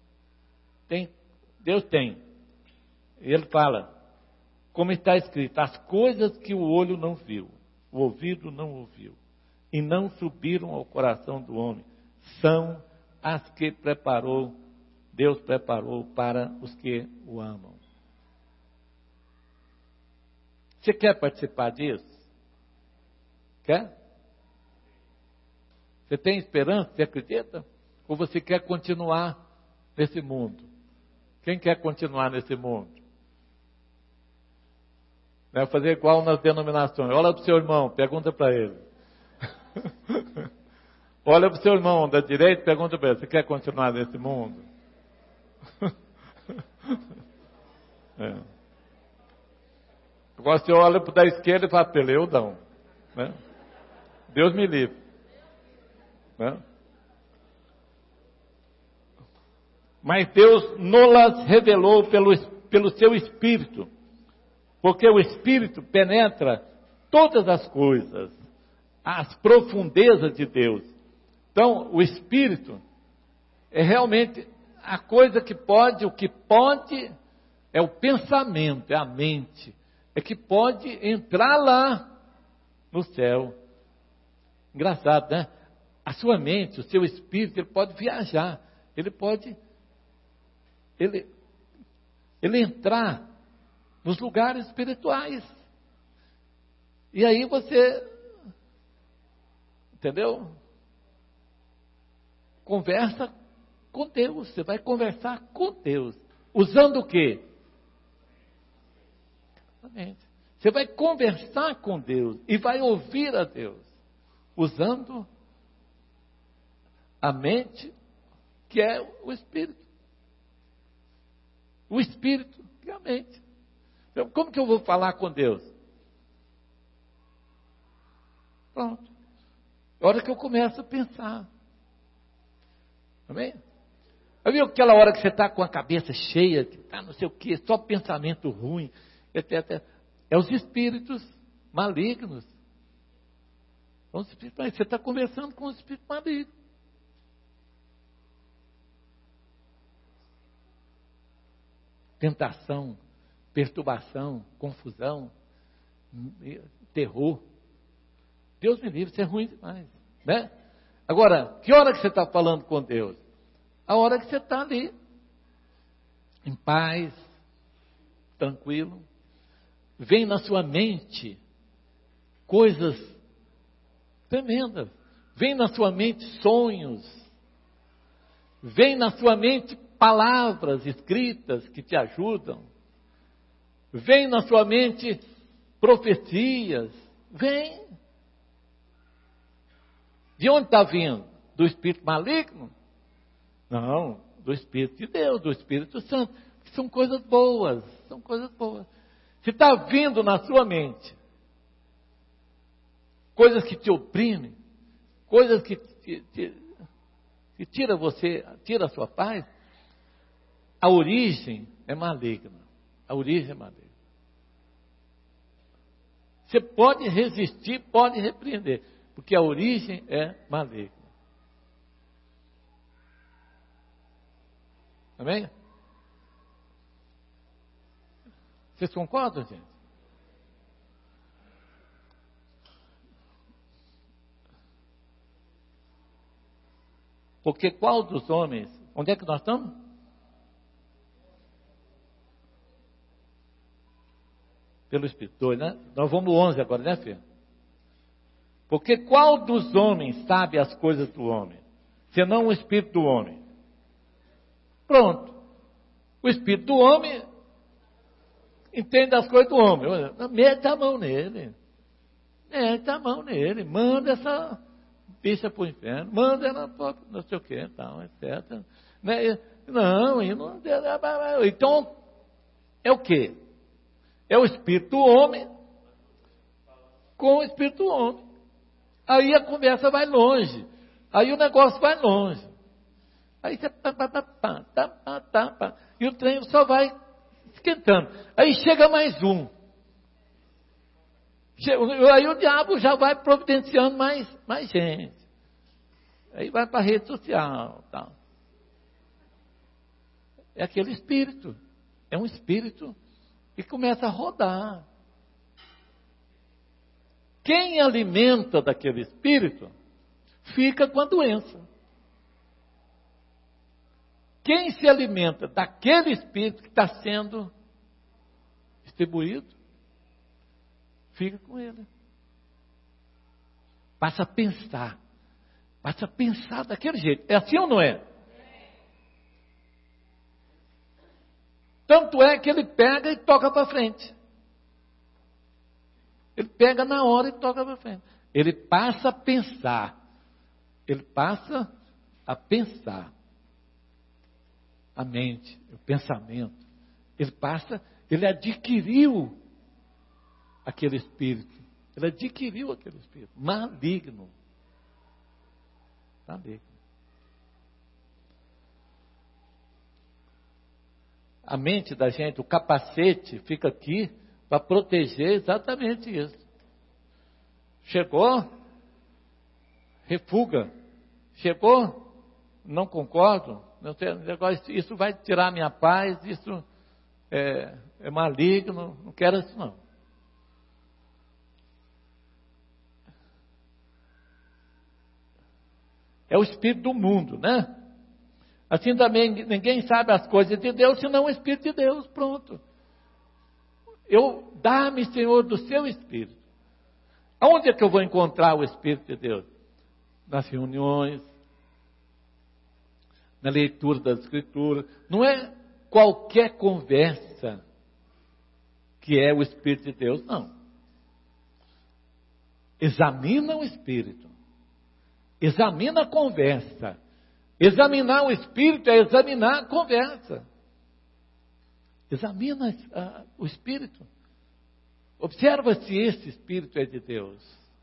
Deus tem. E Ele fala, como está escrito, as coisas que o olho não viu, o ouvido não ouviu, e não subiram ao coração do homem, são as que Deus preparou para os que o amam. Você quer participar disso? Quer? Você tem esperança? Você acredita? Ou você quer continuar nesse mundo? Quem quer continuar nesse mundo? Vai fazer igual nas denominações. Olha para o seu irmão, pergunta para ele. Olha para o seu irmão da direita e pergunta para ele, você quer continuar nesse mundo? Agora você olha para o da esquerda e fala, eu não. Né? Deus me livre. Né? Mas Deus nos revelou pelo seu Espírito. Porque o Espírito penetra todas as coisas, as profundezas de Deus. Então, o Espírito é realmente a coisa que pode, o que pode é o pensamento, é a mente, é que pode entrar lá no céu. Engraçado, né? A sua mente, o seu espírito, ele pode viajar, ele pode entrar nos lugares espirituais. E aí você, entendeu? Conversa com Deus, você vai conversar com Deus. Usando o quê? Exatamente. Você vai conversar com Deus e vai ouvir a Deus. Usando a mente, que é o Espírito. O Espírito, que é a mente. Então, como que eu vou falar com Deus? Pronto. A hora que eu começo a pensar. Amém? Viu aquela hora que você está com a cabeça cheia, que está não sei o que, só pensamento ruim, etc. É os espíritos malignos. Você está conversando com os espíritos malignos. Tentação, perturbação, confusão, terror. Deus me livre, isso é ruim demais, né? Agora, que hora que você está falando com Deus? A hora que você está ali, em paz, tranquilo. Vem na sua mente coisas tremendas. Vem na sua mente sonhos. Vem na sua mente palavras escritas que te ajudam. Vem na sua mente profecias. Vem. De onde está vindo? Do espírito maligno? Não, do Espírito de Deus, do Espírito Santo. São coisas boas, são coisas boas. Se está vindo na sua mente coisas que te oprimem, coisas que tira você, tira a sua paz, a origem é maligna. A origem é maligna. Você pode resistir, pode repreender, porque a origem é maligna. Amém? Vocês concordam, gente? Porque qual dos homens... Onde é que nós estamos? Pelo Espírito 2, né? Nós vamos 11 agora, né, filho? Porque qual dos homens sabe as coisas do homem, senão o Espírito do homem? Pronto. O Espírito do homem entende as coisas do homem. Mete a mão nele. Mete a mão nele. Manda essa bicha para o inferno. Manda ela para não sei o que, tal, etc. Não, então, é o quê? É o Espírito do homem com o Espírito do homem. Aí a conversa vai longe. Aí o negócio vai longe. Aí você e o trem só vai esquentando. Aí chega mais um. Aí o diabo já vai providenciando mais gente. Aí vai para a rede social. Tal. É aquele espírito. É um espírito que começa a rodar. Quem alimenta daquele espírito fica com a doença. Quem se alimenta daquele espírito que está sendo distribuído, fica com ele. Passa a pensar. Passa a pensar daquele jeito. É assim ou não é? Tanto é que ele pega e toca para frente. Ele pega na hora e toca para frente. Ele passa a pensar. Ele passa a pensar. A mente, o pensamento. Ele adquiriu aquele espírito. Ele adquiriu aquele espírito. Maligno. Maligno. A mente da gente, o capacete fica aqui para proteger exatamente isso. Chegou, refuga. Chegou, não concordo. Isso vai tirar minha paz, isso é maligno, não quero isso não. É o espírito do mundo, né? Assim também ninguém sabe as coisas de Deus, senão o Espírito de Deus, pronto. Dá-me, Senhor, do seu Espírito. Aonde é que eu vou encontrar o Espírito de Deus? Nas reuniões, na leitura das Escrituras. Não é qualquer conversa que é o Espírito de Deus, não. Examina o Espírito. Examina a conversa. Examinar o Espírito é examinar a conversa. Examina o Espírito. Observa se esse Espírito é de Deus.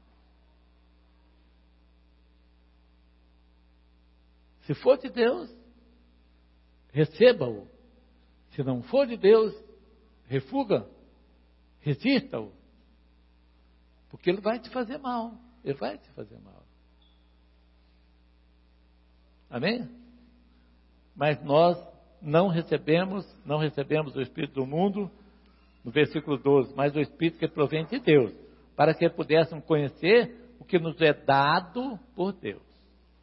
Se for de Deus, receba-o. Se não for de Deus, refuga, resista-o. Porque ele vai te fazer mal. Ele vai te fazer mal. Amém? Mas nós não recebemos o Espírito do mundo, no versículo 12, mas o Espírito que provém de Deus, para que pudéssemos conhecer o que nos é dado por Deus.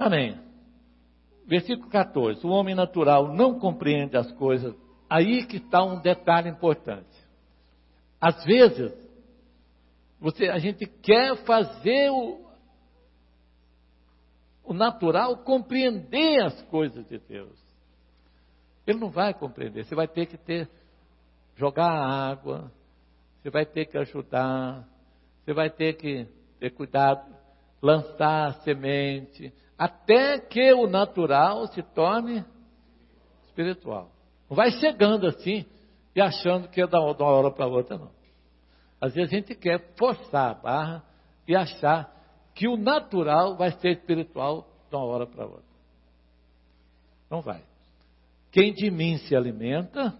Amém. Versículo 14. O homem natural não compreende as coisas. Aí que está um detalhe importante. Às vezes, a gente quer fazer o natural compreender as coisas de Deus. Ele não vai compreender. Você vai ter que jogar água, você vai ter que ajudar, você vai ter que ter cuidado, lançar a semente, até que o natural se torne espiritual. Não vai chegando assim e achando que é de uma hora para outra, não. Às vezes a gente quer forçar a barra e achar que o natural vai ser espiritual de uma hora para outra. Não vai. Quem de mim se alimenta,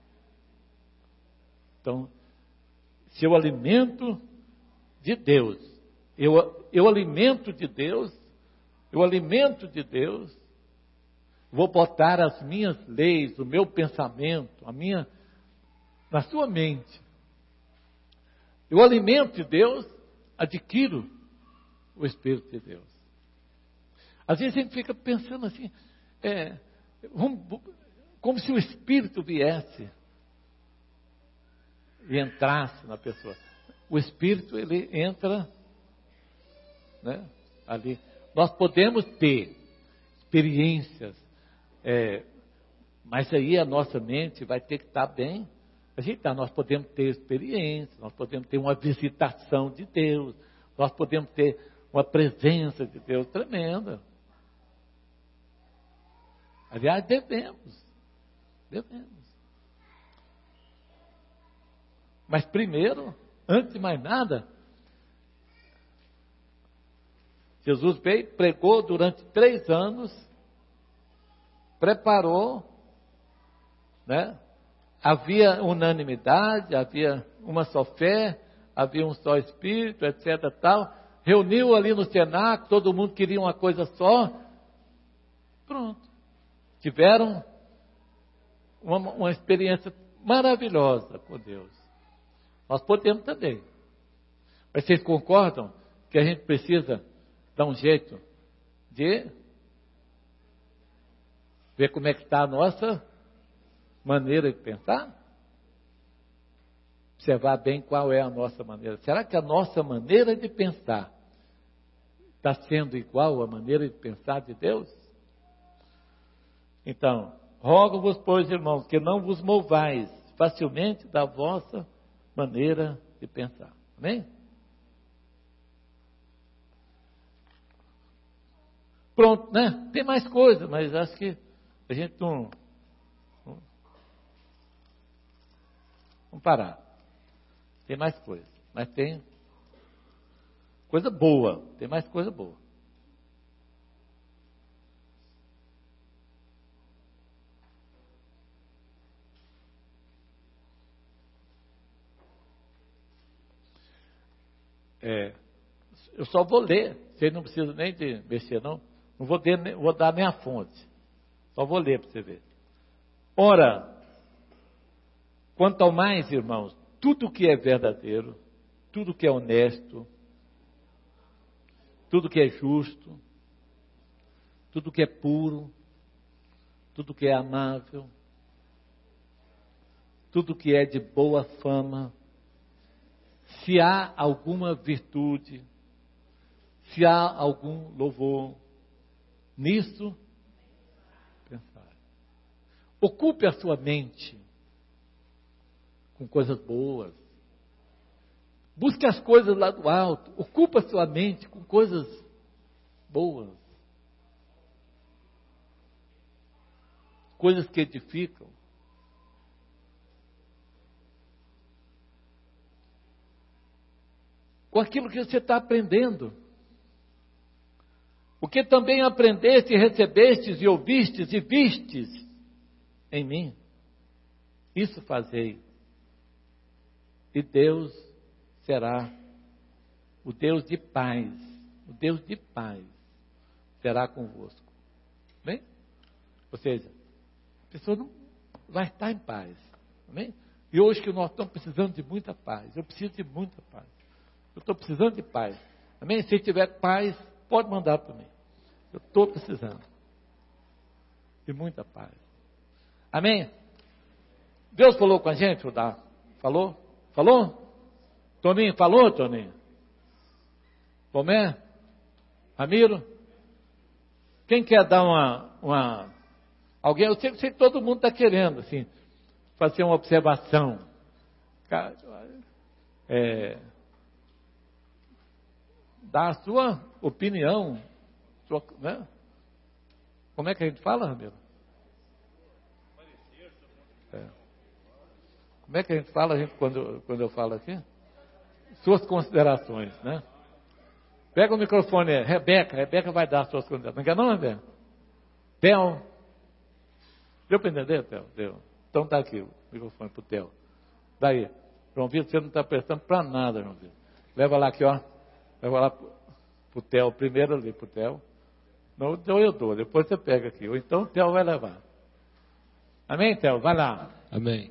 então, se eu alimento de Deus, eu alimento de Deus, vou botar as minhas leis, o meu pensamento, na sua mente. Eu alimento de Deus, adquiro o Espírito de Deus. Às vezes a gente fica pensando assim, como se o Espírito viesse e entrasse na pessoa. O Espírito, ele entra, né, ali. Nós podemos ter experiências, mas aí a nossa mente vai ter que estar bem ajeitada. Nós podemos ter experiências, nós podemos ter uma visitação de Deus, nós podemos ter uma presença de Deus tremenda. Aliás, devemos. Mas primeiro, antes de mais nada, Jesus veio, pregou durante 3 anos, preparou, né? Havia unanimidade, havia uma só fé, havia um só Espírito, etc. tal. Reuniu ali no cenáculo, todo mundo queria uma coisa só. Pronto. Tiveram uma experiência maravilhosa com Deus. Nós podemos também. Mas vocês concordam que a gente precisa dar um jeito de ver como é que está a nossa maneira de pensar? Observar bem qual é a nossa maneira. Será que a nossa maneira de pensar está sendo igual à maneira de pensar de Deus? Então, rogo-vos, pois, irmãos, que não vos movais facilmente da vossa maneira de pensar. Amém? Pronto, né? Tem mais coisa, mas acho que a gente não... Vamos parar. Tem mais coisa. Mas tem coisa boa. Tem mais coisa boa. Eu só vou ler. Vocês não precisam nem de mexer, não. Não vou dar nem a fonte. Só vou ler para você ver. Ora, quanto ao mais, irmãos, tudo que é verdadeiro, tudo que é honesto, tudo que é justo, tudo que é puro, tudo que é amável, tudo que é de boa fama, se há alguma virtude, se há algum louvor, nisso pensar. Ocupe a sua mente com coisas boas. Busque as coisas lá do alto. Ocupe a sua mente com coisas boas. Coisas que edificam. Com aquilo que você está aprendendo. O que também aprendeste, recebestes e ouvistes e vistes em mim. Isso fazei. E Deus será o Deus de paz. O Deus de paz será convosco. Amém? Ou seja, a pessoa não vai estar em paz. Amém? E hoje que nós estamos precisando de muita paz. Eu preciso de muita paz. Eu estou precisando de paz. Amém? Se tiver paz, pode mandar para mim. Eu estou precisando. De muita paz. Amém? Deus falou com a gente, Rudá? Falou? Falou? Toninho, falou, Toninho? Tomé? Ramiro? Quem quer dar uma... Alguém, eu sei que todo mundo está querendo, assim, fazer uma observação. Dar a sua opinião. Né? Como é que a gente fala, Ramiro? Como é que a gente fala, quando eu falo aqui? Suas considerações, né? Pega o microfone, Rebeca vai dar suas considerações. Não quer não, Rebeca? Theo. Deu para entender, Theo? Deu. Então tá aqui o microfone pro Theo. Daí, João Vitor, você não está prestando para nada, João Vitor. Leva lá aqui, ó. Leva lá pro Theo, primeiro ali pro Theo. Não, então eu dou, depois você pega aqui. Ou então o Theo vai levar. Amém, Theo? Vai lá. Amém.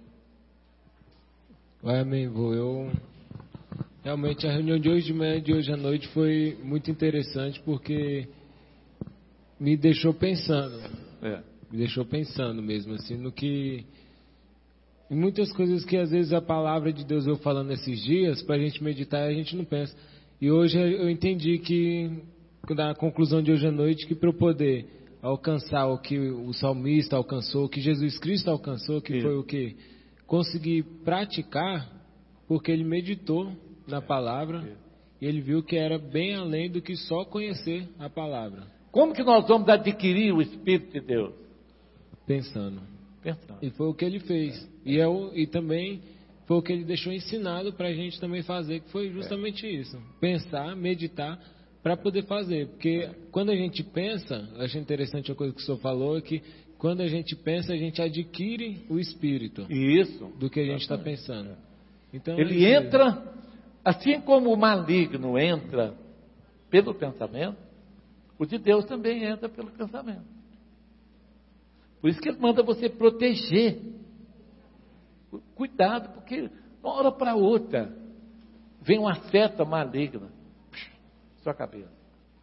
Amém, vô. Realmente a reunião de hoje de manhã e de hoje à noite foi muito interessante porque me deixou pensando. Me deixou pensando mesmo, assim, no que... Em muitas coisas que às vezes a palavra de Deus eu falando esses dias, para a gente meditar, a gente não pensa. E hoje eu entendi que, na conclusão de hoje à noite, que para eu poder alcançar o que o salmista alcançou, o que Jesus Cristo alcançou, que foi o que conseguir praticar, porque ele meditou na palavra e ele viu que era bem além do que só conhecer a palavra. Como que nós vamos adquirir o Espírito de Deus? Pensando. E foi o que ele fez. E também foi o que ele deixou ensinado para a gente também fazer, que foi justamente isso. Pensar, meditar, para poder fazer. Porque quando a gente pensa, achei interessante a coisa que o senhor falou, que quando a gente pensa, a gente adquire o Espírito. Isso. Do que a gente está pensando. Então, ele entra, assim como o maligno entra pelo pensamento, o de Deus também entra pelo pensamento. Por isso que ele manda você proteger. Cuidado, porque uma hora para outra vem uma seta maligna. Sua cabeça.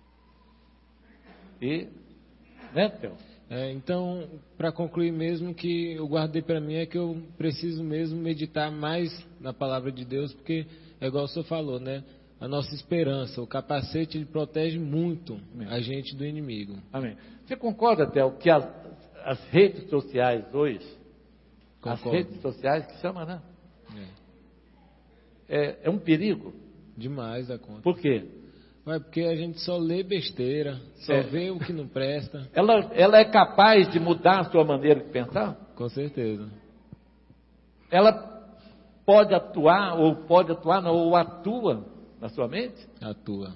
E, né, Theo? Então, para concluir mesmo, que eu guardei para mim é que eu preciso mesmo meditar mais na palavra de Deus, porque é igual o senhor falou, né? A nossa esperança, o capacete, ele protege muito a gente do inimigo. Amém. Você concorda, Theo, que as redes sociais hoje, Concordo. As redes sociais que chama, né? É um perigo? Demais a conta. Por quê? Porque a gente só lê besteira, só vê o que não presta. Ela é capaz de mudar a sua maneira de pensar? Com certeza. Ela pode atuar, ou atua na sua mente? Atua.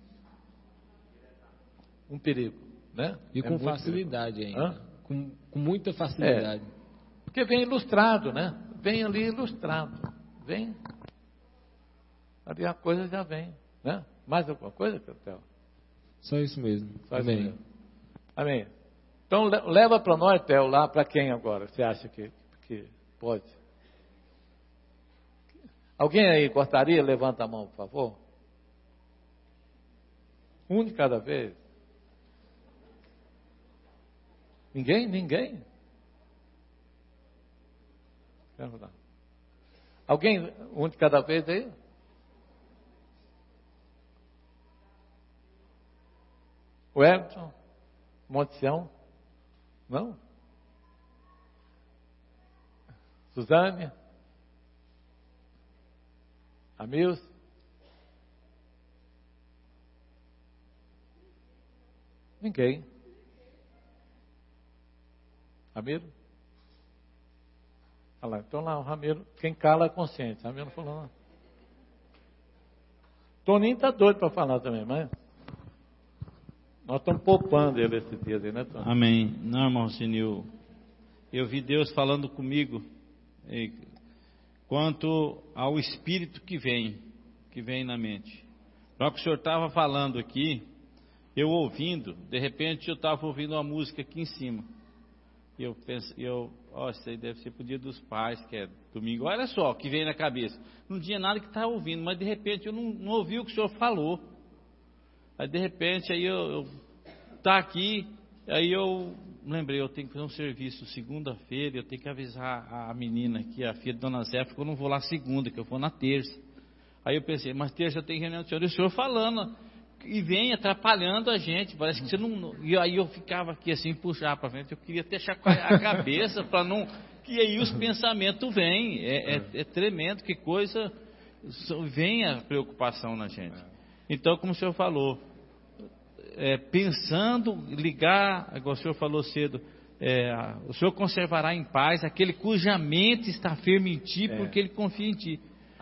Um perigo, né? E com facilidade ainda. Com muita facilidade. Porque vem ilustrado, né? Vem ali ilustrado. Vem. Ali a coisa já vem, né? Mais alguma coisa, Theo? Só isso mesmo. Só Amém. Isso mesmo. Amém. Então leva para nós, Theo, lá para quem agora? Você acha que pode? Alguém aí gostaria? Levanta a mão, por favor. Um de cada vez. Ninguém? Alguém? Um de cada vez aí? O Everton? Monticião? Não? Suzane? Amils? Ninguém. Ramiro? Olha lá, então lá o Ramiro, quem cala é consciente. Ramiro não falou não. Toninho está doido para falar também, mas nós estamos poupando ele esses dias aí, né, Toninho? Amém. Não, irmão Sinil, eu vi Deus falando comigo quanto ao Espírito que vem na mente. Só que o senhor estava falando aqui, eu ouvindo, de repente eu estava ouvindo uma música aqui em cima. E eu penso, isso aí deve ser pro Dia dos Pais, que é domingo. Olha só o que veio na cabeça. Não tinha nada que estava ouvindo, mas de repente eu não ouvi o que o senhor falou. Aí de repente aí eu está aqui. Aí eu lembrei, eu tenho que fazer um serviço segunda-feira, eu tenho que avisar a menina aqui, a filha de Dona Zé, porque eu não vou lá segunda, que eu vou na terça. Aí eu pensei, mas terça tem reunião do senhor, e o senhor falando, e vem atrapalhando a gente, parece que você não... E aí eu ficava aqui assim, puxar para frente, eu queria até chacoalhar a cabeça, para não... Que aí os pensamentos vêm, é tremendo, que coisa... Vem a preocupação na gente. Então, como o senhor falou, pensando, ligar, igual o senhor falou cedo, o senhor conservará em paz aquele cuja mente está firme em ti, porque ele confia em ti.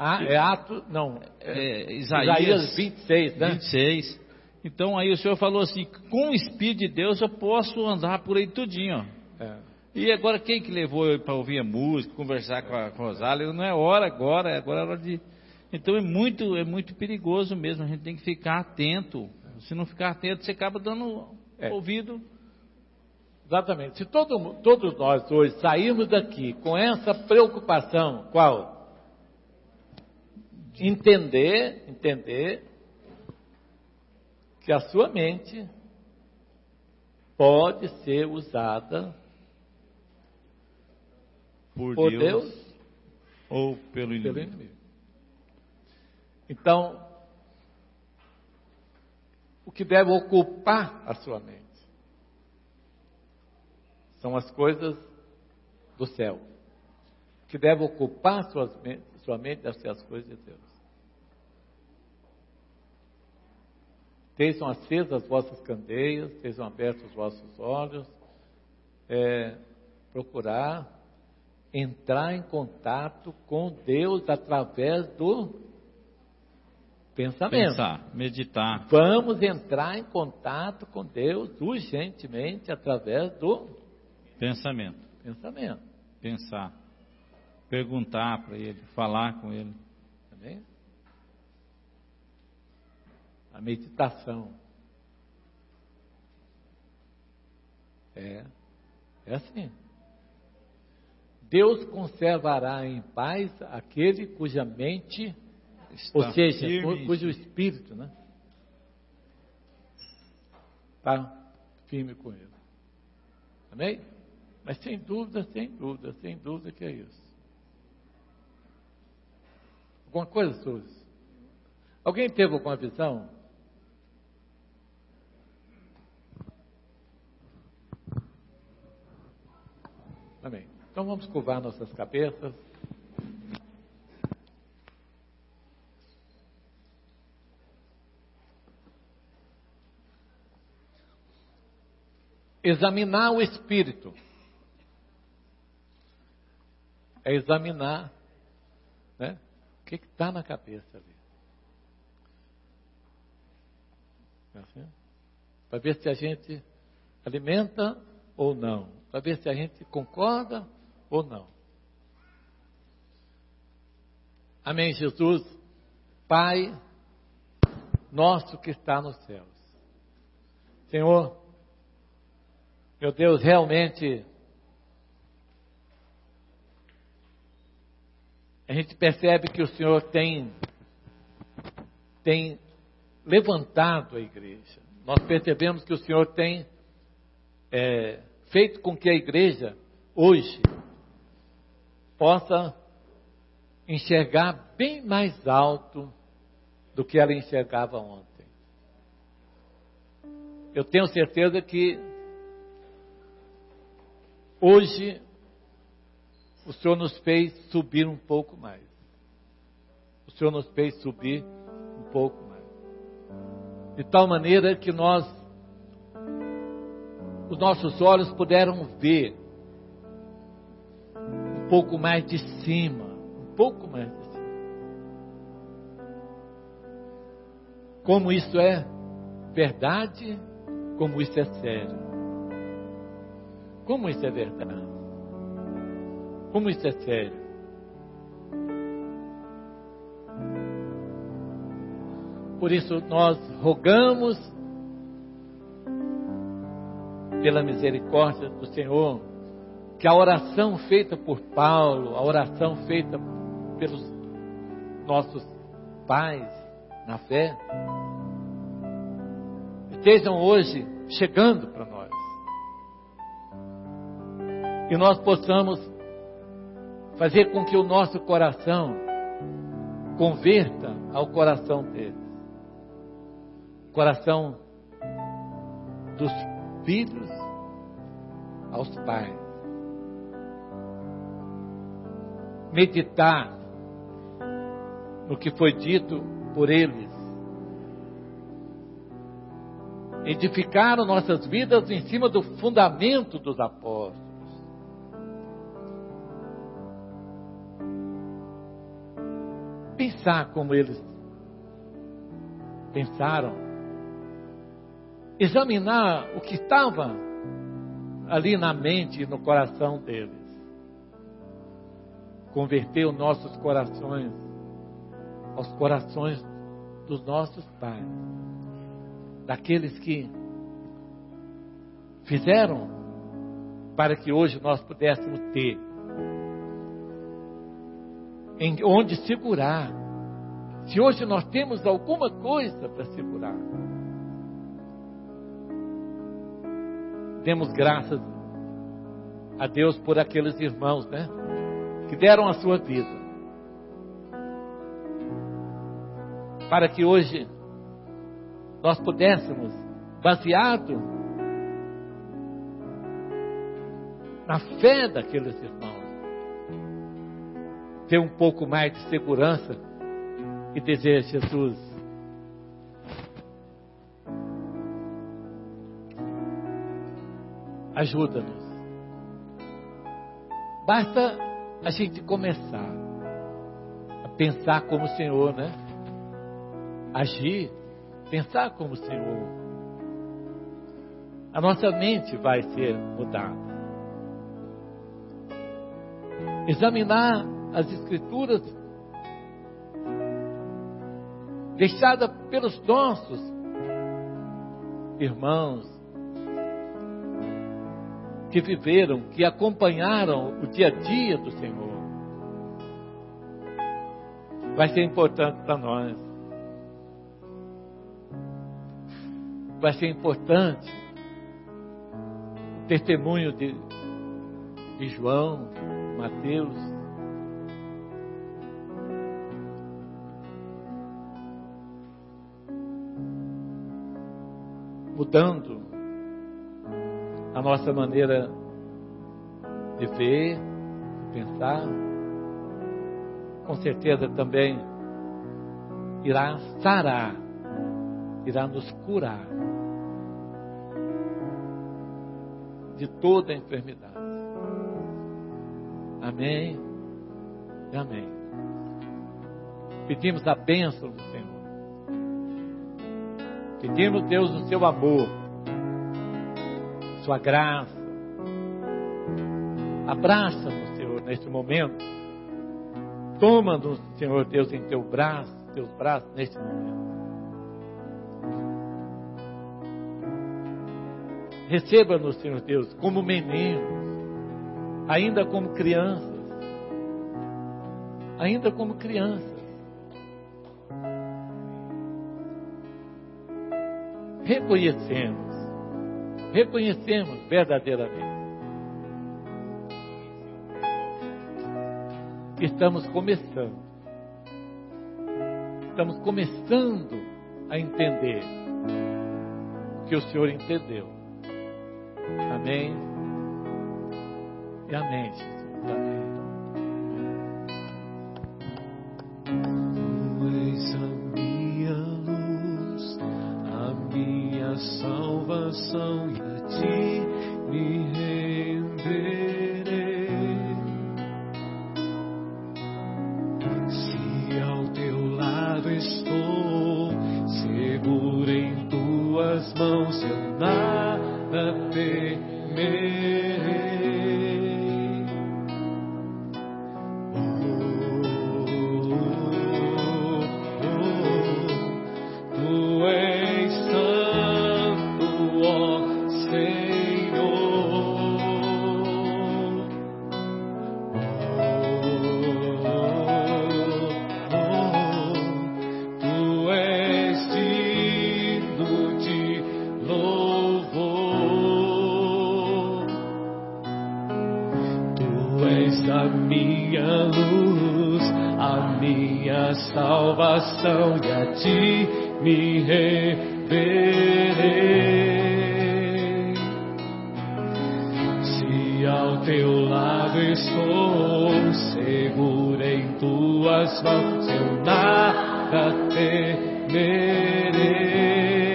Isaías 26, né? 26. Então aí o senhor falou assim, com o Espírito de Deus eu posso andar por aí tudinho, ó. E agora quem que levou eu para ouvir a música, conversar com a Rosália? Não é hora agora, agora é hora de... Então é muito perigoso mesmo, a gente tem que ficar atento. Se não ficar atento, você acaba dando ouvido. Exatamente. Se todos nós hoje sairmos daqui com essa preocupação, qual? Entender que a sua mente pode ser usada por Deus ou pelo inimigo. Então, o que deve ocupar a sua mente são as coisas do céu. O que deve ocupar sua mente deve ser as coisas de Deus. Estejam acesas as vossas candeias, estejam abertos os vossos olhos, procurar entrar em contato com Deus através do pensamento. Pensar, meditar. Vamos entrar em contato com Deus urgentemente através do pensamento. Pensar. Perguntar para Ele, falar com Ele. Também. A meditação. É assim. Deus conservará em paz aquele cuja mente, ou seja, cujo espírito, né, está firme com Ele. Amém? Mas sem dúvida que é isso. Alguma coisa sobre isso? Alguém teve alguma visão? Amém. Então vamos curvar nossas cabeças. Examinar o espírito. É examinar, né, o que está na cabeça ali. Assim? Para ver se a gente alimenta ou não. Para ver se a gente concorda ou não. Amém, Jesus. Pai nosso que está nos céus. Senhor, meu Deus, realmente a gente percebe que o Senhor tem levantado a igreja. Nós percebemos que o Senhor tem feito com que a igreja hoje possa enxergar bem mais alto do que ela enxergava ontem. Eu tenho certeza que hoje o Senhor nos fez subir um pouco mais. O Senhor nos fez subir um pouco mais. De tal maneira que os nossos olhos puderam ver um pouco mais de cima. Um pouco mais de cima. Como isso é verdade, como isso é sério. Como isso é verdade. Como isso é sério. Por isso nós rogamos pela misericórdia do Senhor, que a oração feita por Paulo, a oração feita pelos nossos pais na fé, estejam hoje chegando para nós. E nós possamos fazer com que o nosso coração converta ao coração deles. Coração dos filhos aos pais. Meditar no que foi dito por eles. Edificar as nossas vidas em cima do fundamento dos apóstolos. Pensar como eles pensaram. Examinar o que estava ali na mente e no coração deles. Converter os nossos corações aos corações dos nossos pais. Daqueles que fizeram para que hoje nós pudéssemos ter em onde segurar. Se hoje nós temos alguma coisa para segurar, demos graças a Deus por aqueles irmãos, né, que deram a sua vida, para que hoje nós pudéssemos, baseado na fé daqueles irmãos, ter um pouco mais de segurança e dizer: Jesus, ajuda-nos. Basta a gente começar a pensar como o Senhor, né? Agir, pensar como o Senhor. A nossa mente vai ser mudada. Examinar as Escrituras deixadas pelos nossos irmãos que viveram, que acompanharam o dia a dia do Senhor. Vai ser importante para nós. Vai ser importante o testemunho de João, Mateus. Mudando a nossa maneira de ver, de pensar. Com certeza também irá sarar, irá nos curar de toda a enfermidade. Amém e amém. Pedimos a bênção do Senhor. Pedimos, Deus, o seu amor, sua graça. Abraça-nos, Senhor, neste momento. Toma-nos, Senhor Deus, em teus braços neste momento. Receba-nos, Senhor Deus, como meninos, ainda como crianças. Ainda como crianças. Reconhecemos verdadeiramente que estamos começando a entender o que o Senhor entendeu. Amém e amém, Jesus. Amém. Tu és a minha luz, a minha salvação, e a ti me renderei. Se ao teu lado estou, seguro em tuas mãos, eu nada temerei. Tu és santo, ó és a minha luz, a minha salvação, e a ti me renderei. Se ao teu lado estou, seguro em tuas mãos, eu nada temerei.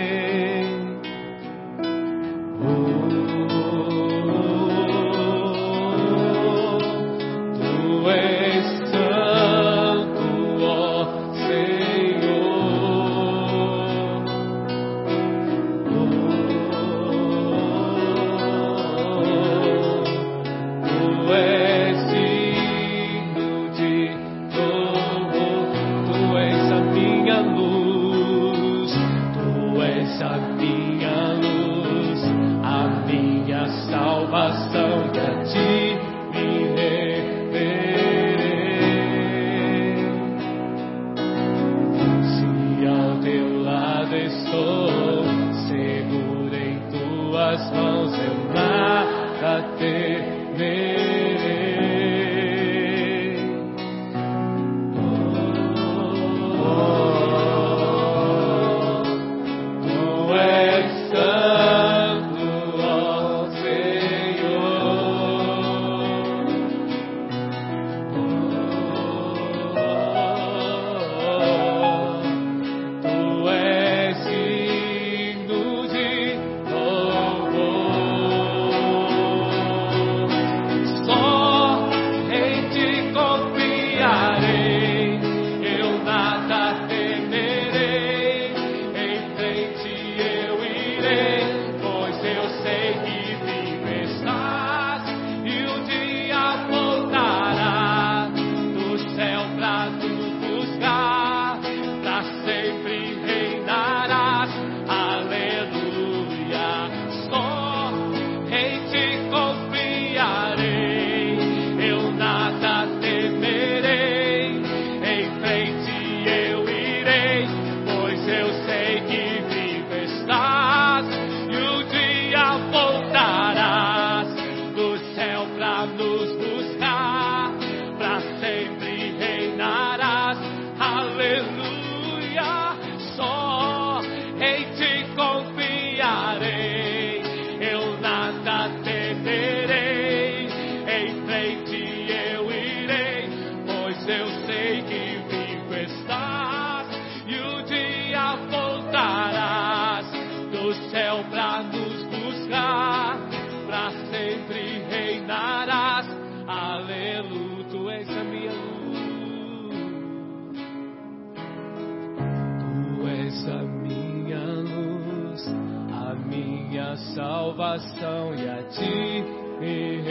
Salvação, e a ti me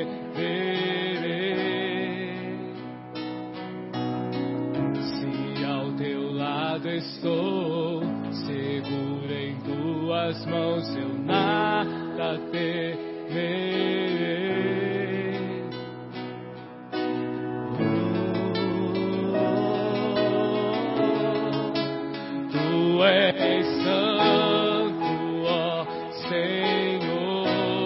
renderei. Se ao teu lado estou, seguro em tuas mãos, eu nada temerei. Tu és santo, ó Senhor.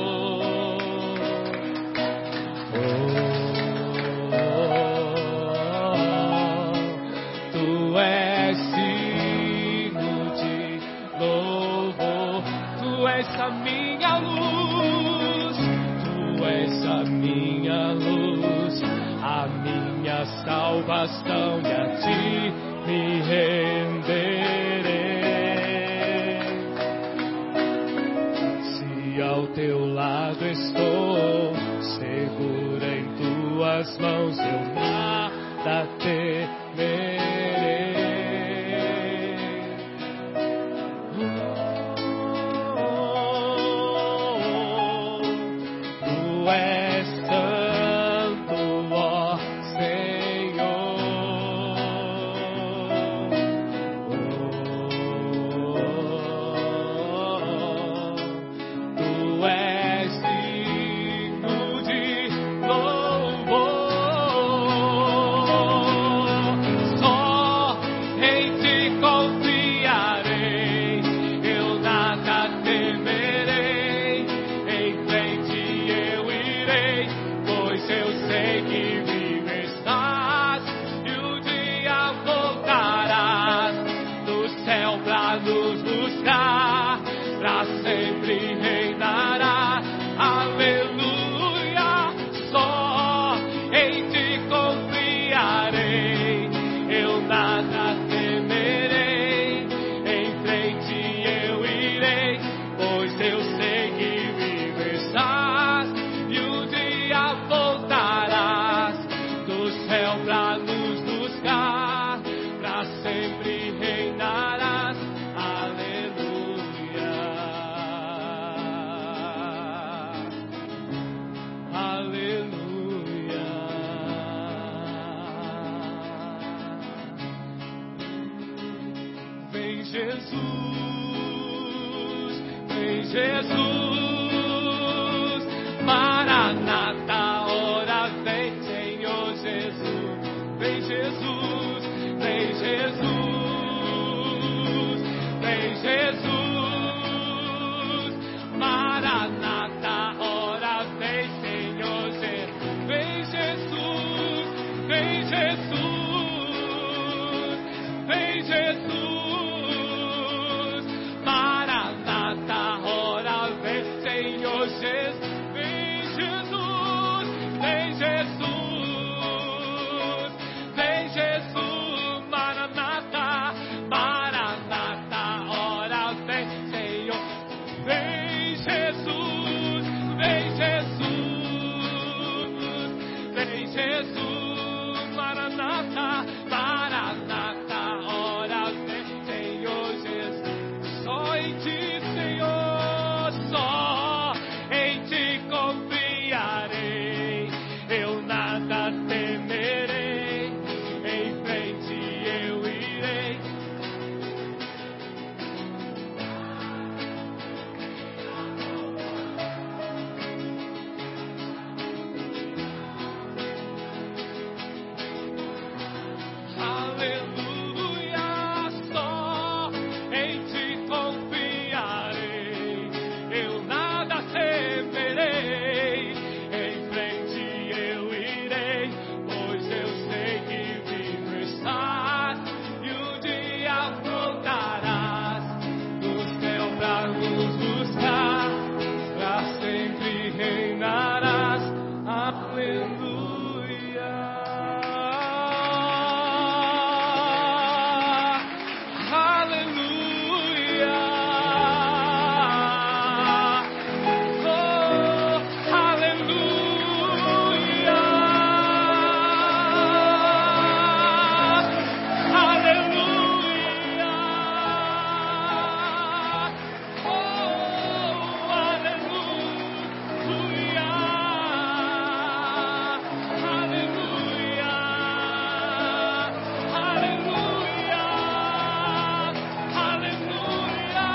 Tu és digno de louvor. Tu és a minha luz. Tu és a minha luz, a minha salvação, e a ti me renderei. Se ao teu lado estou, seguro em tuas mãos, eu nada temerei. Tu és santo, ó Senhor. Tu és digno de louvor. Só vem Jesus, Maranata, ora vem, Senhor Jesus, vem Jesus, vem Jesus, vem Jesus, Maranata, ora vem, Senhor Jesus, vem Jesus, vem Jesus, vem Jesus, Maranata, ora vem, Senhor Jesus, vem Jesus, vem Jesus, vem Jesus, Maranata, Maranata, ora vem, Senhor, vem Jesus, vem Jesus, vem Jesus, Maranata, Maranata, ora vem, Senhor Jesus, só em ti, Senhor, só em ti confiarei, eu nada temerei, em frente eu irei. Aleluia, só em ti confiarei, eu nada temerei, em frente eu irei, pois eu sei que vivo estás, e um dia voltarás, do céu pra nos buscar, pra sempre reinarás, aleluia. Aleluia, oh, aleluia, aleluia, oh, aleluia, aleluia, aleluia. Aleluia,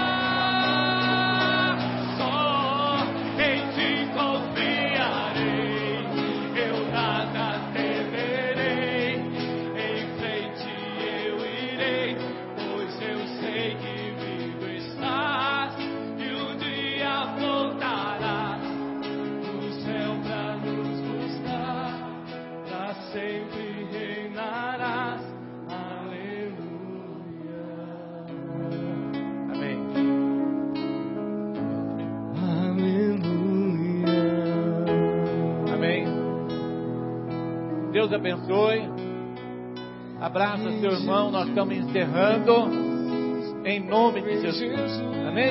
só em ti confiarei, eu nada temerei, em frente eu irei, pois eu sei que vivo estás, e um dia voltarás, do céu pra nos buscar, pra sempre reinarás, aleluia. Amém. Aleluia. Amém. Deus abençoe. Abraça seu irmão. Nós estamos encerrando em nome de Jesus. Amém.